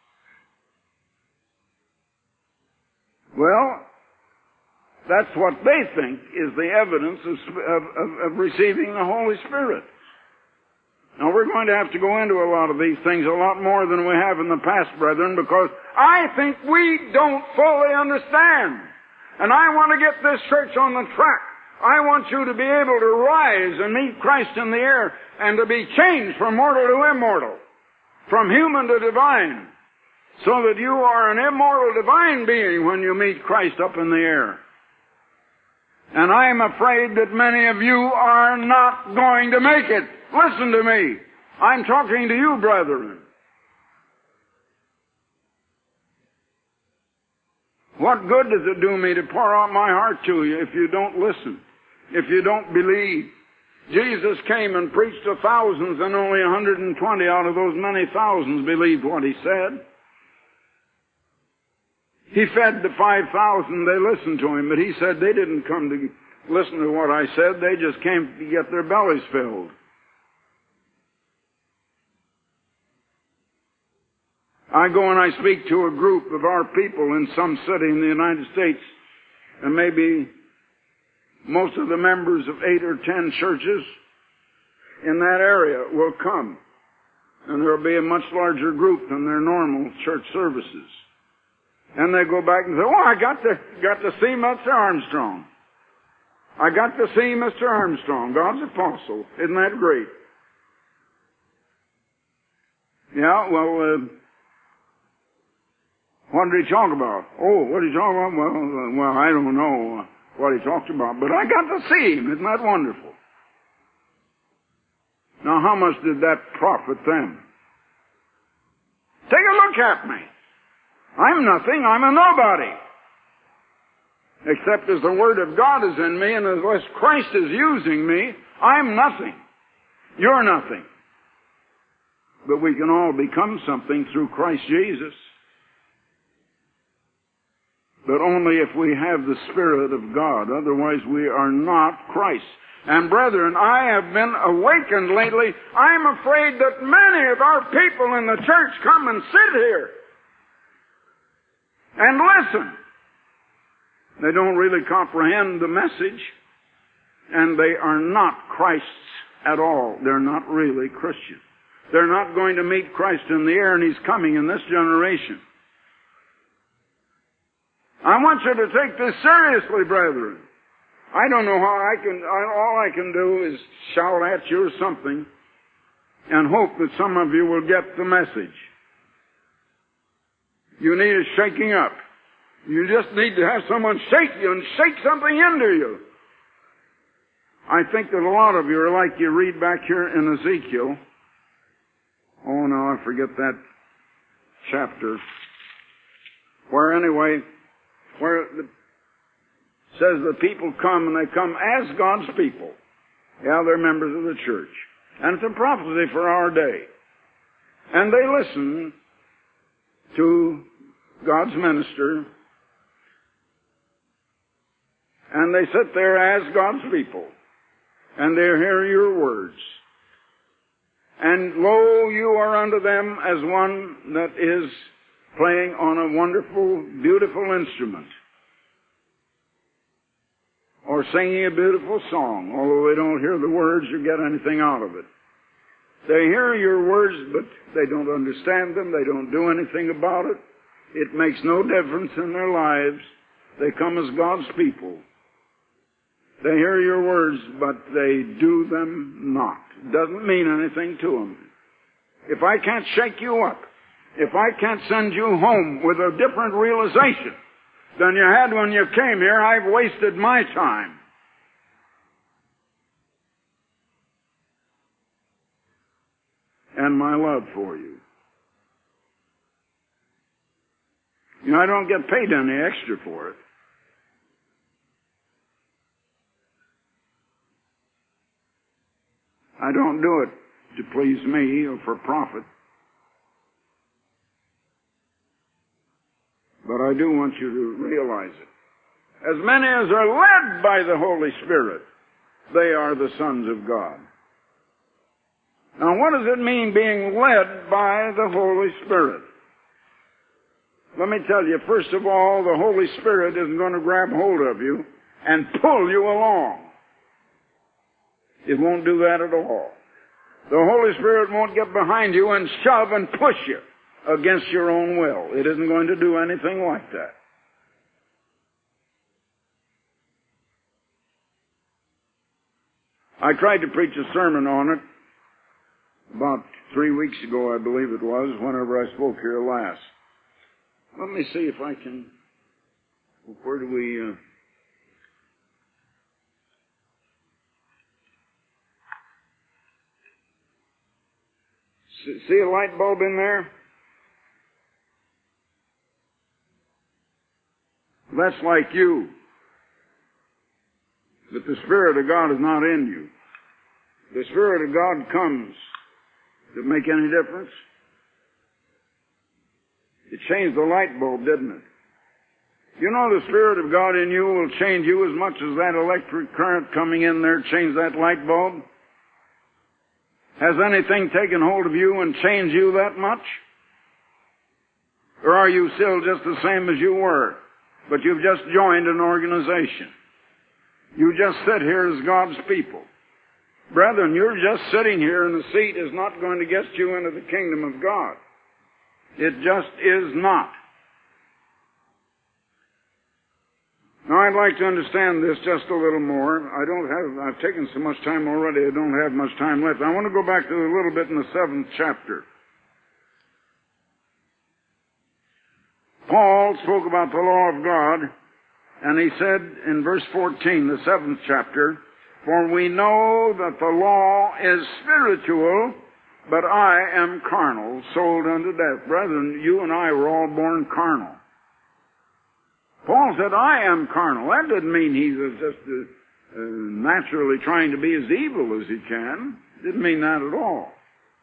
Well, that's what they think is the evidence of, of, of receiving the Holy Spirit. Now, we're going to have to go into a lot of these things, a lot more than we have in the past, brethren, because I think we don't fully understand. And I want to get this church on the track I want you to be able to rise and meet Christ in the air and to be changed from mortal to immortal, from human to divine, so that you are an immortal divine being when you meet Christ up in the air. And I am afraid that many of you are not going to make it. Listen to me. I'm talking to you, brethren. What good does it do me to pour out my heart to you if you don't listen, if you don't believe? Jesus came and preached to thousands, and only one hundred twenty out of those many thousands believed what he said. He fed the five thousand, they listened to him, but he said they didn't come to listen to what I said, they just came to get their bellies filled. I go and I speak to a group of our people in some city in the United States, and maybe most of the members of eight or ten churches in that area will come, and there will be a much larger group than their normal church services. And they go back and say, oh, I got to, got to see Mister Armstrong. I got to see Mister Armstrong, God's apostle. Isn't that great? Yeah, well, uh, what did he talk about? Oh, what did he talk about? Well, uh, well, I don't know what he talked about, but I got to see him. Isn't that wonderful? Now, how much did that profit them? Take a look at me. I'm nothing. I'm a nobody. Except as the Word of God is in me and unless Christ is using me, I'm nothing. You're nothing. But we can all become something through Christ Jesus. But only if we have the Spirit of God. Otherwise we are not Christ. And brethren, I have been awakened lately. I'm afraid that many of our people in the church come and sit here and listen. They don't really comprehend the message, and they are not Christ's at all. They're not really Christian. They're not going to meet Christ in the air, and He's coming in this generation. I want you to take this seriously, brethren. I don't know how I can, all I can do is shout at you or something and hope that some of you will get the message. You need a shaking up. You just need to have someone shake you and shake something into you. I think that a lot of you are like you read back here in Ezekiel. Oh no, I forget that chapter. Where anyway, where it says the people come and they come as God's people. Yeah, they're members of the church. And it's a prophecy for our day. And they listen to God's minister, and they sit there as God's people, and they hear your words. And lo, you are unto them as one that is playing on a wonderful, beautiful instrument, or singing a beautiful song, although they don't hear the words or get anything out of it. They hear your words, but they don't understand them. They don't do anything about it. It makes no difference in their lives. They come as God's people. They hear your words, but they do them not. It doesn't mean anything to them. If I can't shake you up, if I can't send you home with a different realization than you had when you came here, I've wasted my time. And my love for you. You know, I don't get paid any extra for it. I don't do it to please me or for profit. But I do want you to realize it. As many as are led by the Holy Spirit, they are the sons of God. Now, what does it mean being led by the Holy Spirit? Let me tell you, first of all, the Holy Spirit isn't going to grab hold of you and pull you along. It won't do that at all. The Holy Spirit won't get behind you and shove and push you against your own will. It isn't going to do anything like that. I tried to preach a sermon on it about three weeks ago, I believe it was, whenever I spoke here last. Let me see if I can... Where do we... Uh, see a light bulb in there? That's like you. But the Spirit of God is not in you. The Spirit of God comes. Does it make any difference? It changed the light bulb, didn't it? You know the Spirit of God in you will change you as much as that electric current coming in there changed that light bulb? Has anything taken hold of you and changed you that much? Or are you still just the same as you were, but you've just joined an organization? You just sit here as God's people. Brethren, you're just sitting here and the seat is not going to get you into the kingdom of God. It just is not. Now I'd like to understand this just a little more. I don't have, I've taken so much time already, I don't have much time left. I want to go back to a little bit in the seventh chapter. Paul spoke about the law of God, and he said in verse fourteen, the seventh chapter, "For we know that the law is spiritual, but I am carnal, sold unto death." Brethren, you and I were all born carnal. Paul said, "I am carnal." That didn't mean he was just uh, uh, naturally trying to be as evil as he can. Didn't mean that at all.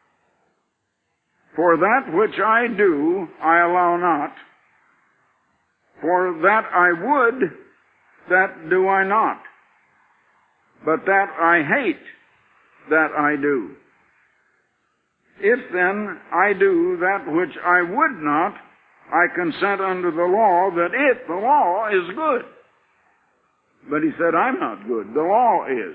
"For that which I do, I allow not. For that I would, that do I not. But that I hate, that I do. If then I do that which I would not, I consent unto the law that it, the law, is good." But he said, "I'm not good. The law is."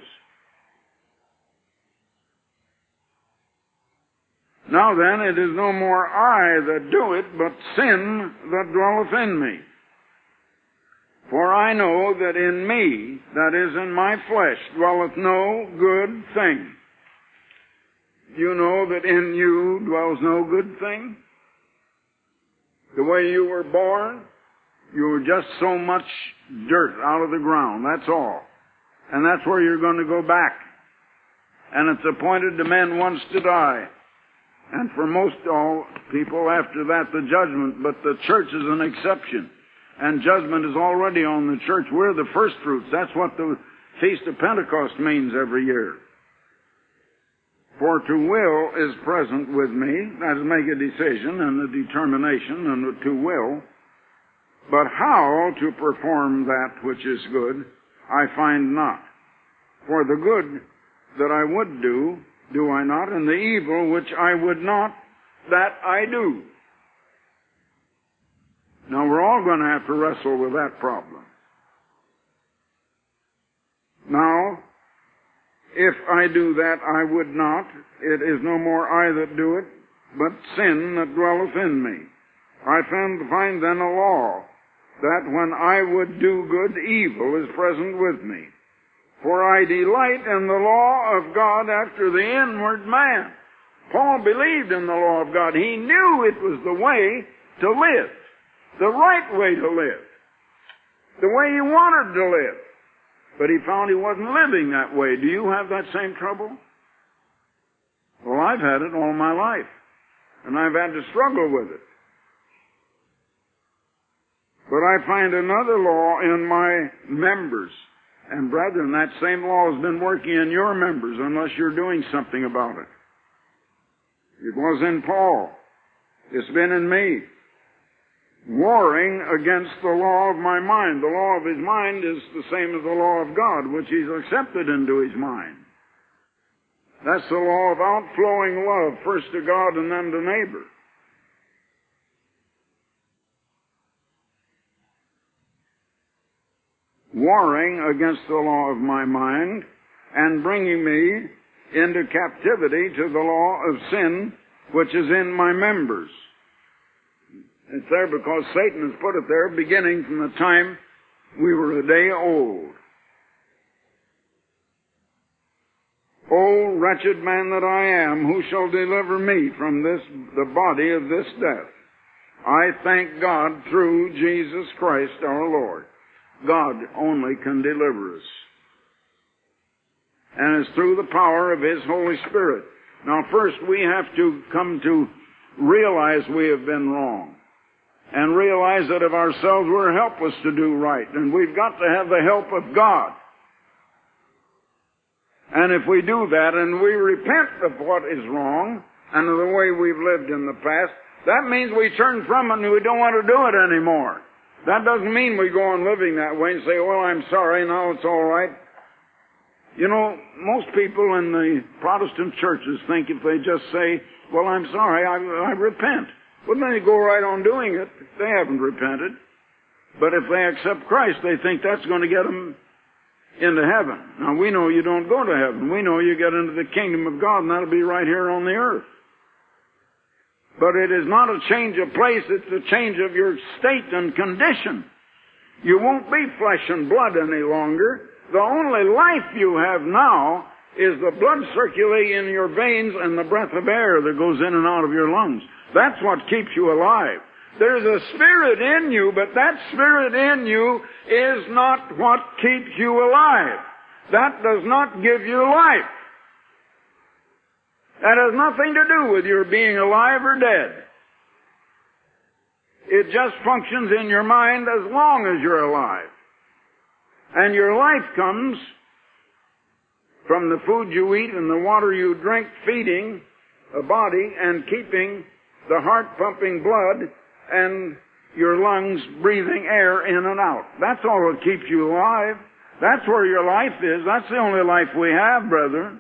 "Now then, it is no more I that do it, but sin that dwelleth in me. For I know that in me, that is in my flesh, dwelleth no good thing." You know that in you dwells no good thing? The way you were born, you were just so much dirt out of the ground, that's all. And that's where you're going to go back. And it's appointed to men once to die. And for most all people after that, the judgment. But the church is an exception. And judgment is already on the church. We're the first fruits. That's what the Feast of Pentecost means every year. "For to will is present with me," that is, make a decision and a determination and to will. "But how to perform that which is good, I find not. For the good that I would do, do I not, and the evil which I would not, that I do." Now we're all going to have to wrestle with that problem. Now, if I do that I would not, it is no more I that do it, but sin that dwelleth in me. I find, find then a law, that when I would do good, evil is present with me. For I delight in the law of God after the inward man. Paul believed in the law of God. He knew it was the way to live, the right way to live, the way he wanted to live. But he found he wasn't living that way. Do you have that same trouble? Well, I've had it all my life, and I've had to struggle with it. But I find another law in my members. And brethren, that same law has been working in your members unless you're doing something about it. It was in Paul. It's been in me. Warring against the law of my mind. The law of his mind is the same as the law of God, which he's accepted into his mind. That's the law of outflowing love, first to God and then to neighbor. Warring against the law of my mind and bringing me into captivity to the law of sin, which is in my members. It's there because Satan has put it there beginning from the time we were a day old. O wretched man that I am, who shall deliver me from this, the body of this death? I thank God through Jesus Christ our Lord. God only can deliver us. And it's through the power of His Holy Spirit. Now first we have to come to realize we have been wrong. And realize that of ourselves we're helpless to do right. And we've got to have the help of God. And if we do that and we repent of what is wrong and of the way we've lived in the past, that means we turn from it and we don't want to do it anymore. That doesn't mean we go on living that way and say, well, I'm sorry, now it's all right. You know, most people in the Protestant churches think if they just say, well, I'm sorry, I, I repent. Well, then they go right on doing it. They haven't repented. But if they accept Christ, they think that's going to get them into heaven. Now, we know you don't go to heaven. We know you get into the kingdom of God, and that'll be right here on the earth. But it is not a change of place, it's a change of your state and condition. You won't be flesh and blood any longer. The only life you have now is the blood circulating in your veins and the breath of air that goes in and out of your lungs. That's what keeps you alive. There's a spirit in you, but that spirit in you is not what keeps you alive. That does not give you life. That has nothing to do with your being alive or dead. It just functions in your mind as long as you're alive. And your life comes from the food you eat and the water you drink, feeding a body and keeping the heart pumping blood and your lungs breathing air in and out. That's all that keeps you alive. That's where your life is. That's the only life we have, brethren.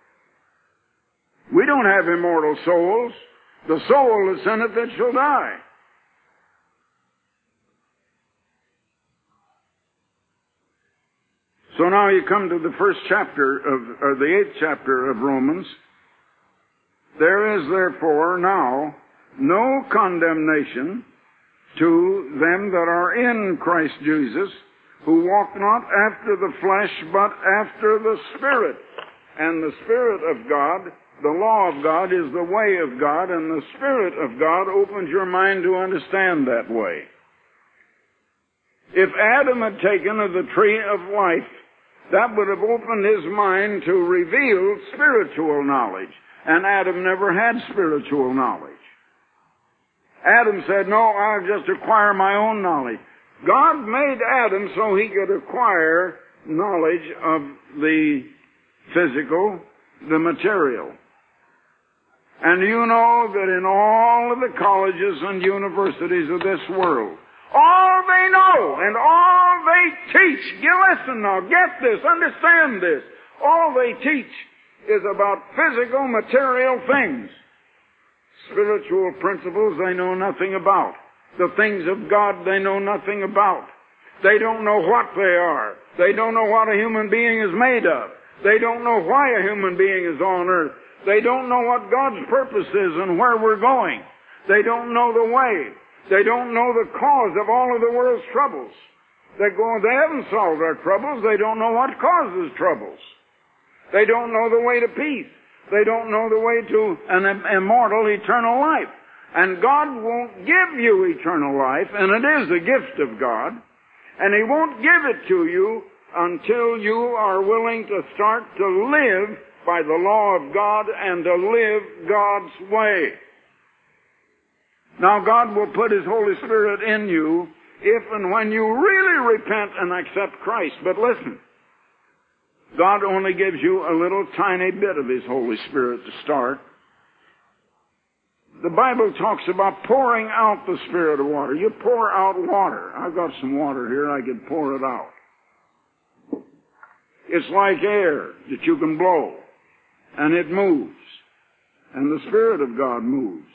We don't have immortal souls. The soul is in it that shall die. So now you come to the first chapter of, or the eighth chapter of Romans. There is therefore now no condemnation to them that are in Christ Jesus, who walk not after the flesh, but after the Spirit. And the Spirit of God, the law of God, is the way of God, and the Spirit of God opens your mind to understand that way. If Adam had taken of the tree of life, that would have opened his mind to reveal spiritual knowledge. And Adam never had spiritual knowledge. Adam said, no, I'll just acquire my own knowledge. God made Adam so he could acquire knowledge of the physical, the material. And you know that in all of the colleges and universities of this world, all they know and all they teach, listen now, get this, understand this, all they teach is about physical, material things. Spiritual principles they know nothing about. The things of God they know nothing about. They don't know what they are. They don't know what a human being is made of. They don't know why a human being is on earth. They don't know what God's purpose is and where we're going. They don't know the way. They don't know the cause of all of the world's troubles. They go, they haven't solved our troubles. They don't know what causes troubles. They don't know the way to peace. They don't know the way to an immortal, eternal life. And God won't give you eternal life, and it is a gift of God, and He won't give it to you until you are willing to start to live by the law of God and to live God's way. Now God will put His Holy Spirit in you if and when you really repent and accept Christ. But listen, God only gives you a little tiny bit of His Holy Spirit to start. The Bible talks about pouring out the Spirit of water. You pour out water. I've got some water here. I can pour it out. It's like air that you can blow. And it moves. And the Spirit of God moves.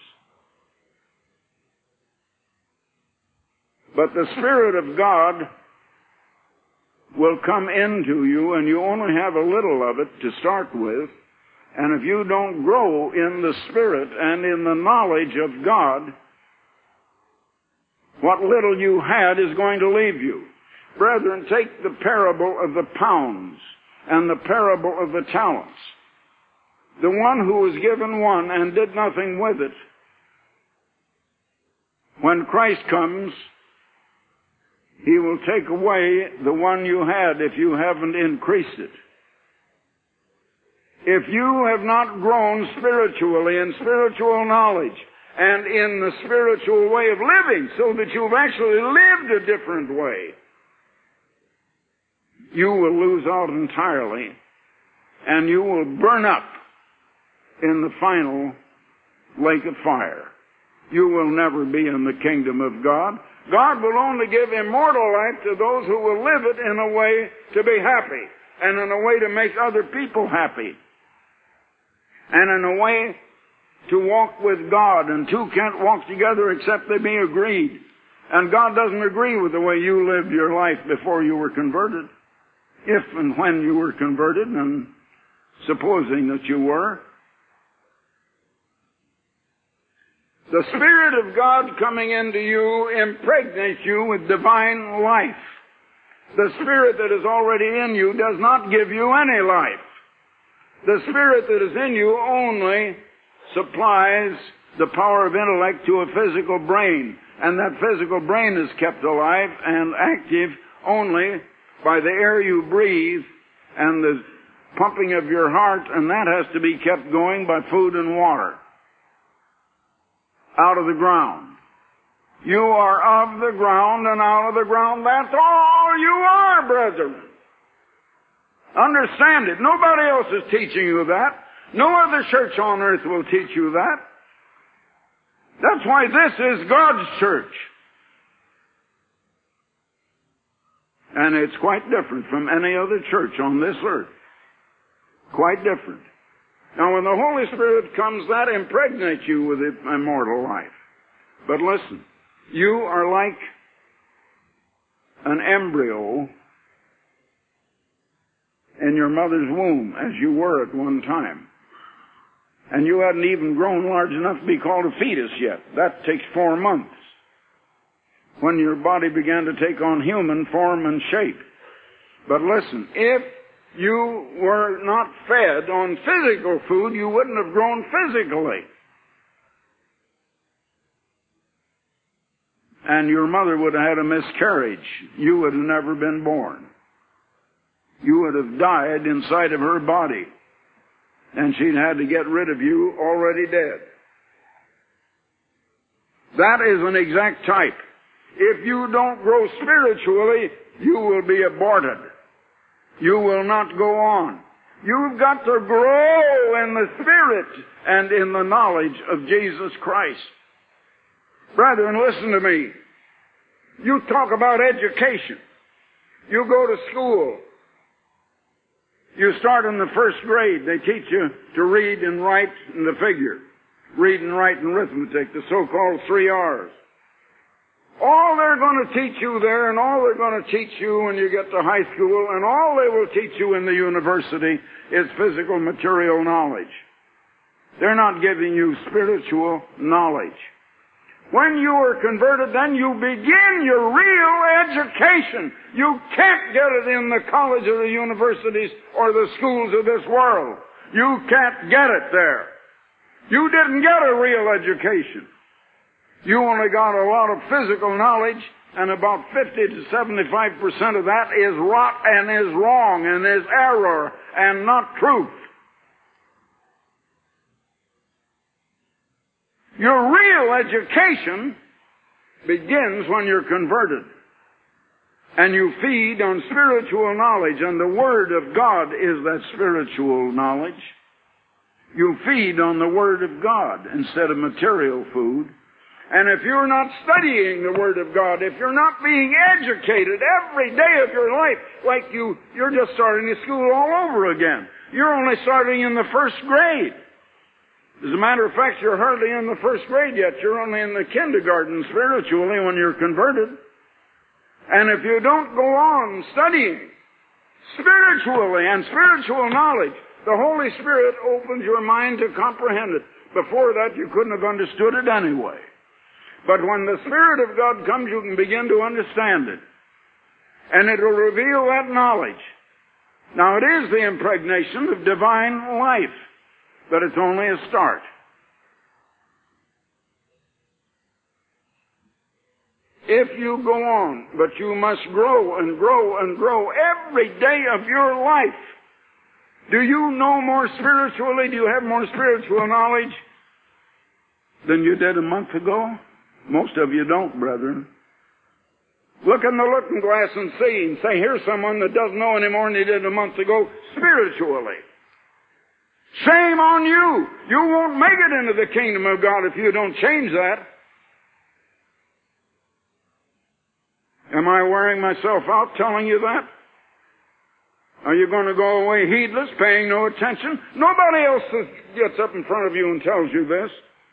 But the Spirit of God will come into you, and you only have a little of it to start with. And if you don't grow in the Spirit and in the knowledge of God, what little you had is going to leave you. Brethren, take the parable of the pounds and the parable of the talents. the one who was given one and did nothing with it, when Christ comes, He will take away the one you had if you haven't increased it. If you have not grown spiritually in spiritual knowledge and in the spiritual way of living so that you've actually lived a different way, you will lose out entirely and you will burn up in the final lake of fire. You will never be in the kingdom of God. God will only give immortal life to those who will live it in a way to be happy and in a way to make other people happy and in a way to walk with God. And two can't walk together except they be agreed. And God doesn't agree with the way you lived your life before you were converted. If and when you were converted, and supposing that you were. The Spirit of God coming into you impregnates you with divine life. The Spirit that is already in you does not give you any life. The Spirit that is in you only supplies the power of intellect to a physical brain. And that physical brain is kept alive and active only by the air you breathe and the pumping of your heart, and that has to be kept going by food and water out of the ground. You are of the ground and out of the ground. That's all you are, brethren. Understand it. Nobody else is teaching you that. No other church on earth will teach you that. That's why this is God's church. And it's quite different from any other church on this earth. Quite different. Now, when the Holy Spirit comes, that impregnates you with immortal life. But listen, you are like an embryo in your mother's womb, as you were at one time. And you hadn't even grown large enough to be called a fetus yet. That takes four months. When your body began to take on human form and shape. But listen, if you were not fed on physical food, you wouldn't have grown physically. And your mother would have had a miscarriage. You would have never been born. You would have died inside of her body. And she'd had to get rid of you already dead. That is an exact type. If you don't grow spiritually, you will be aborted. You will not go on. You've got to grow in the Spirit and in the knowledge of Jesus Christ. Brethren, listen to me. You talk about education. You go to school. You start in the first grade. They teach you to read and write in the figure. Read and write and arithmetic, the so-called three R's. All they're going to teach you there and all they're going to teach you when you get to high school and all they will teach you in the university is physical material knowledge. They're not giving you spiritual knowledge. When you are converted, then you begin your real education. You can't get it in the colleges or the universities or the schools of this world. You can't get it there. You didn't get a real education. You only got a lot of physical knowledge, and about fifty to seventy-five percent of that is rot and is wrong and is error and not truth. Your real education begins when you're converted. And you feed on spiritual knowledge, and the Word of God is that spiritual knowledge. You feed on the Word of God instead of material food. And if you're not studying the Word of God, if you're not being educated every day of your life, like you, you're just starting the school all over again. You're only starting in the first grade. As a matter of fact, you're hardly in the first grade yet. You're only in the kindergarten spiritually when you're converted. And if you don't go on studying spiritually and spiritual knowledge, the Holy Spirit opens your mind to comprehend it. Before that, you couldn't have understood it anyway. But when the Spirit of God comes, you can begin to understand it. And it will reveal that knowledge. Now, it is the impregnation of divine life. but it's only a start. If you go on, but you must grow and grow and grow every day of your life. Do you know more spiritually? Do you have more spiritual knowledge than you did a month ago? Most of you don't, brethren. Look in the looking glass and see and say, here's someone that doesn't know any more than he did a month ago spiritually. Shame on you. You won't make it into the kingdom of God if you don't change that. Am I wearing myself out telling you that? Are you going to go away heedless, paying no attention? Nobody else gets up in front of you and tells you this.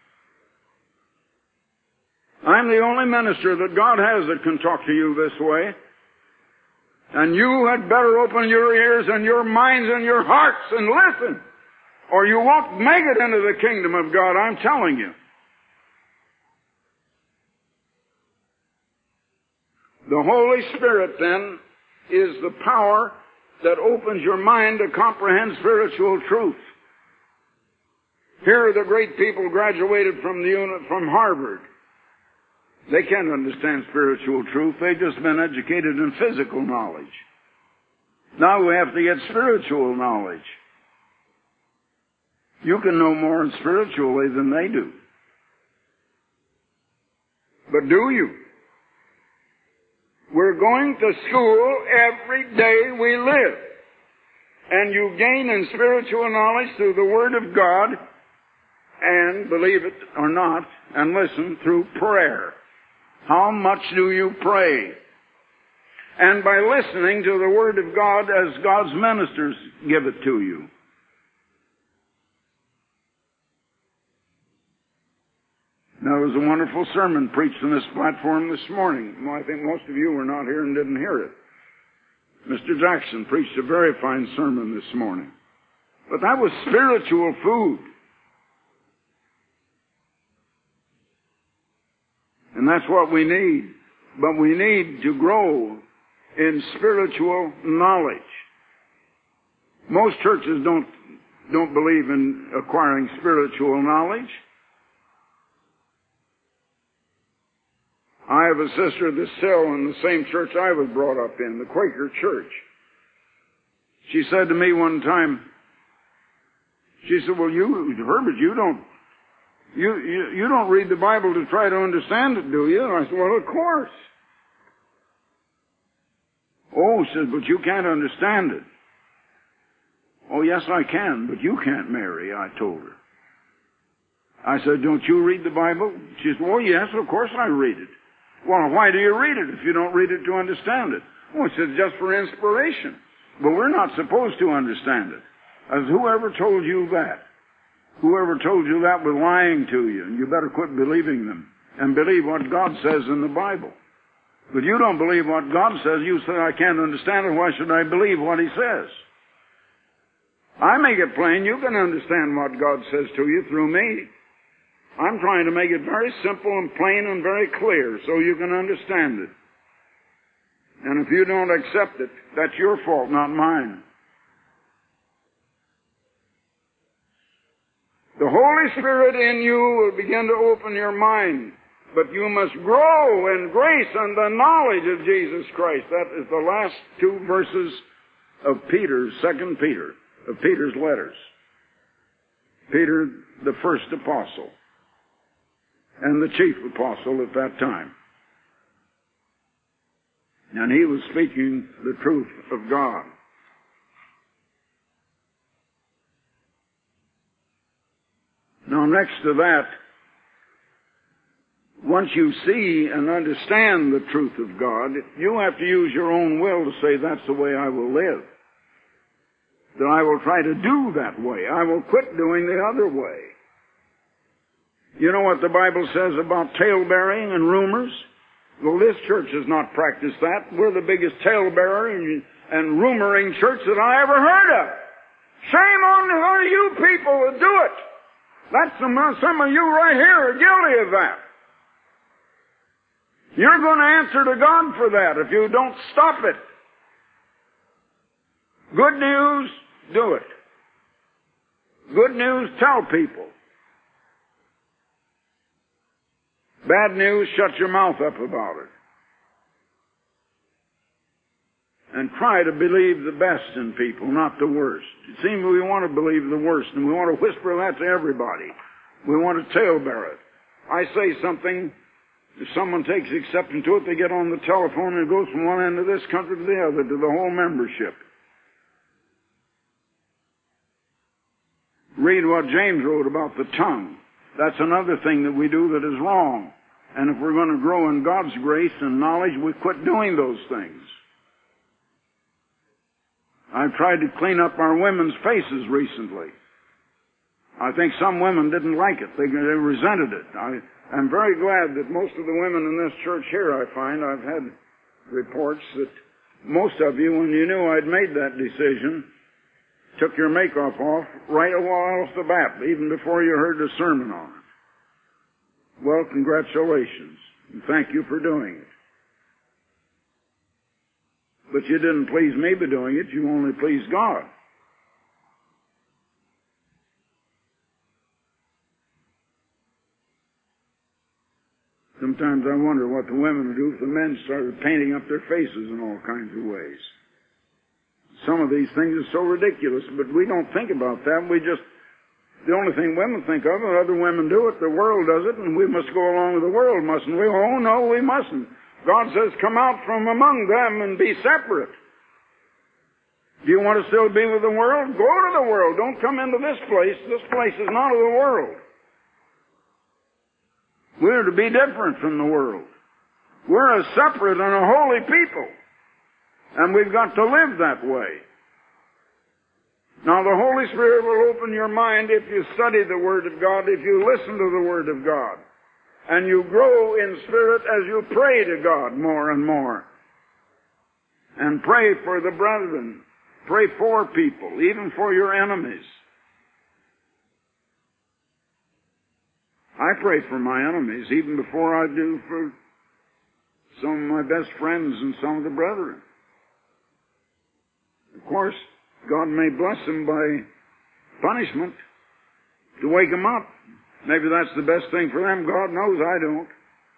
I'm the only minister that God has that can talk to you this way. And you had better open your ears and your minds and your hearts and listen, or you won't make it into the kingdom of God, I'm telling you. The Holy Spirit, then, is the power that opens your mind to comprehend spiritual truth. Here are the great people graduated from the unit from Harvard. They can't understand spiritual truth. They've just been educated in physical knowledge. Now we have to get spiritual knowledge. You can know more spiritually than they do. But do you? We're going to school every day we live. And you gain in spiritual knowledge through the Word of God, and, believe it or not, and listen, through prayer. How much do you pray? And by listening to the Word of God as God's ministers give it to you. Now, there was a wonderful sermon preached on this platform this morning. Well, I think most of you were not here and didn't hear it. Mister Jackson preached a very fine sermon this morning. But that was spiritual food. And that's what we need. But we need to grow in spiritual knowledge. Most churches don't, don't believe in acquiring spiritual knowledge. I have a sister that's still in the same church I was brought up in, the Quaker Church. She said to me one time, she said, well, you, Herbert, you don't, you, you, you don't read the Bible to try to understand it, do you? And I said, well, of course. Oh, she said, but you can't understand it. Oh, yes, I can, but you can't, Mary, I told her. I said, don't you read the Bible? She said, well, yes, of course I read it. Well, why do you read it if you don't read it to understand it? Well, it says just for inspiration. But we're not supposed to understand it. As whoever told you that, whoever told you that was lying to you, and you better quit believing them and believe what God says in the Bible. But you don't believe what God says. You say, I can't understand it. Why should I believe what He says? I make it plain. You can understand what God says to you through me. I'm trying to make it very simple and plain and very clear so you can understand it. And if you don't accept it, that's your fault, not mine. The Holy Spirit in you will begin to open your mind, but you must grow in grace and the knowledge of Jesus Christ. That is the last two verses of Peter's, Second Peter, of Peter's letters. Peter, the first apostle, and the chief apostle at that time. And he was speaking the truth of God. Now, next to that, once you see and understand the truth of God, you have to use your own will to say, that's the way I will live. That I will try to do that way. I will quit doing the other way. You know what the Bible says about tale-bearing and rumors? Well, this church has not practiced that. We're the biggest tale-bearing and rumoring church that I ever heard of. Shame on all you people that do it. That's some, some of you right here are guilty of that. You're going to answer to God for that if you don't stop it. Good news, do it. Good news, tell people. Bad news, shut your mouth up about it. And try to believe the best in people, not the worst. It seems we want to believe the worst, and we want to whisper that to everybody. We want to talebear it. I say something, if someone takes exception to it, they get on the telephone and it goes from one end of this country to the other, to the whole membership. Read what James wrote about the tongue. That's another thing that we do that is wrong. And if we're going to grow in God's grace and knowledge, we quit doing those things. I've tried to clean up our women's faces recently. I think some women didn't like it. They, they resented it. I, I'm very glad that most of the women in this church here, I find, I've had reports that most of you, when you knew I'd made that decision, took your makeup off right off the bat, even before you heard the sermon on it. Well, congratulations, and thank you for doing it. But you didn't please me by doing it, you only pleased God. Sometimes I wonder what the women would do if the men started painting up their faces in all kinds of ways. Some of these things are so ridiculous, but we don't think about that. We just, the only thing women think of is other women do it, the world does it, and we must go along with the world, mustn't we? Oh, no, we mustn't. God says, come out from among them and be separate. Do you want to still be with the world? Go to the world. Don't come into this place. This place is not of the world. We're to be different from the world. We're a separate and a holy people. And we've got to live that way. Now, the Holy Spirit will open your mind if you study the Word of God, if you listen to the Word of God. And you grow in spirit as you pray to God more and more. And pray for the brethren. Pray for people, even for your enemies. I pray for my enemies even before I do for some of my best friends and some of the brethren. Of course, God may bless them by punishment to wake them up. Maybe that's the best thing for them. God knows I don't.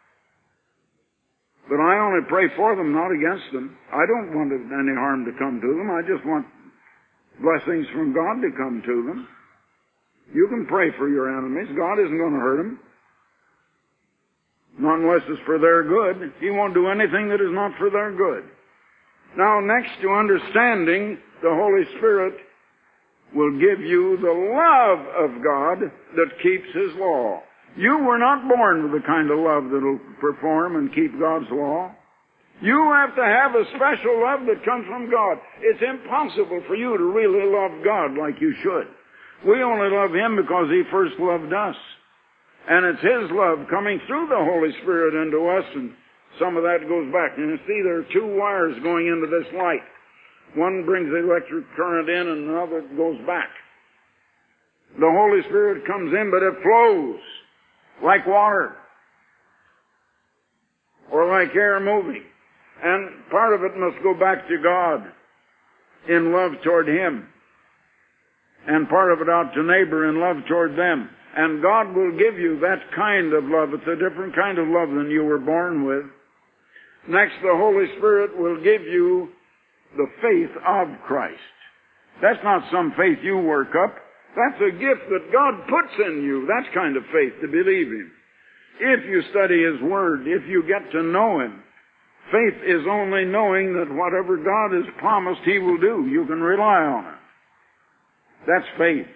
But I only pray for them, not against them. I don't want any harm to come to them. I just want blessings from God to come to them. You can pray for your enemies. God isn't going to hurt them. Not unless it's for their good. He won't do anything that is not for their good. Now, next to understanding, the Holy Spirit will give you the love of God that keeps His law. You were not born with the kind of love that will perform and keep God's law. You have to have a special love that comes from God. It's impossible for you to really love God like you should. We only love Him because He first loved us. And it's His love coming through the Holy Spirit into us, and some of that goes back. And you see, there are two wires going into this light. One brings the electric current in and another goes back. The Holy Spirit comes in, but it flows like water or like air moving. And part of it must go back to God in love toward Him. And part of it out to neighbor in love toward them. And God will give you that kind of love. It's a different kind of love than you were born with. Next, the Holy Spirit will give you the faith of Christ. That's not some faith you work up. That's a gift that God puts in you. That kind of faith, to believe Him. If you study His Word, if you get to know Him, faith is only knowing that whatever God has promised He will do. You can rely on it. That's faith.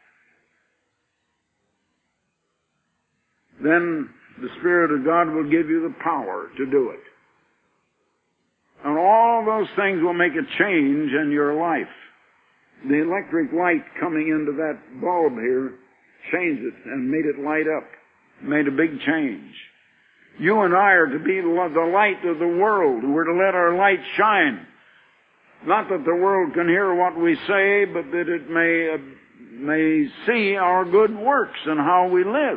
Then the Spirit of God will give you the power to do it. And all those things will make a change in your life. The electric light coming into that bulb here changed it and made it light up. Made a big change. You and I are to be the light of the world. We're to let our light shine. Not that the world can hear what we say, but that it may, uh, may see our good works and how we live.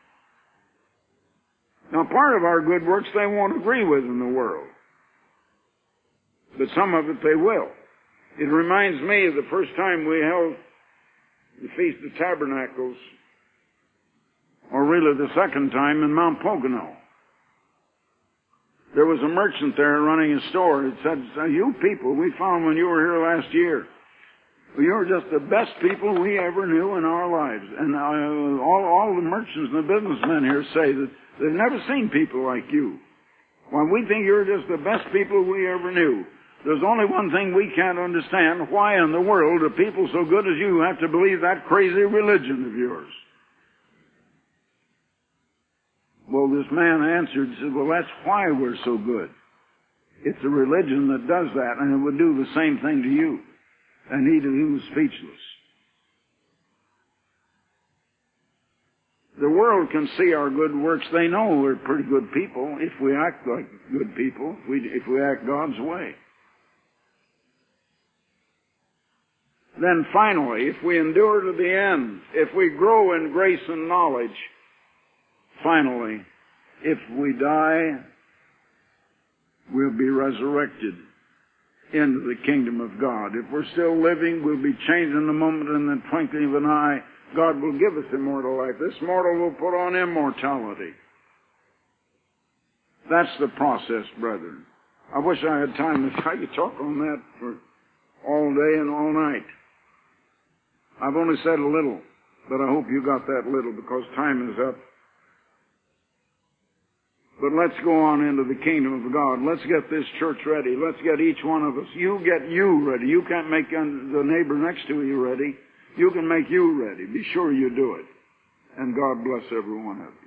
Now, part of our good works they won't agree with in the world. But some of it they will. It reminds me of the first time we held the Feast of Tabernacles, or really the second time in Mount Pocono. There was a merchant there running a store. It said, "You people we found when you were here last year, you were just the best people we ever knew in our lives." And uh, all, all the merchants and the businessmen here say that they've never seen people like you. Why, we think you're just the best people we ever knew. There's only one thing we can't understand. Why in the world do people so good as you have to believe that crazy religion of yours? Well, this man answered and said, "Well, that's why we're so good. It's a religion that does that, and it would do the same thing to you." And he, he was speechless. The world can see our good works. They know we're pretty good people if we act like good people, if we, if we act God's way. Then finally, if we endure to the end, if we grow in grace and knowledge, finally, if we die, we'll be resurrected into the kingdom of God. If we're still living, we'll be changed in a moment, in the twinkling of an eye. God will give us immortal life. This mortal will put on immortality. That's the process, brethren. I wish I had time to try to talk on that for all day and all night. I've only said a little, but I hope you got that little because time is up. But let's go on into the kingdom of God. Let's get this church ready. Let's get each one of us. You get you ready. You can't make the neighbor next to you ready. You can make you ready. Be sure you do it. And God bless every one of you.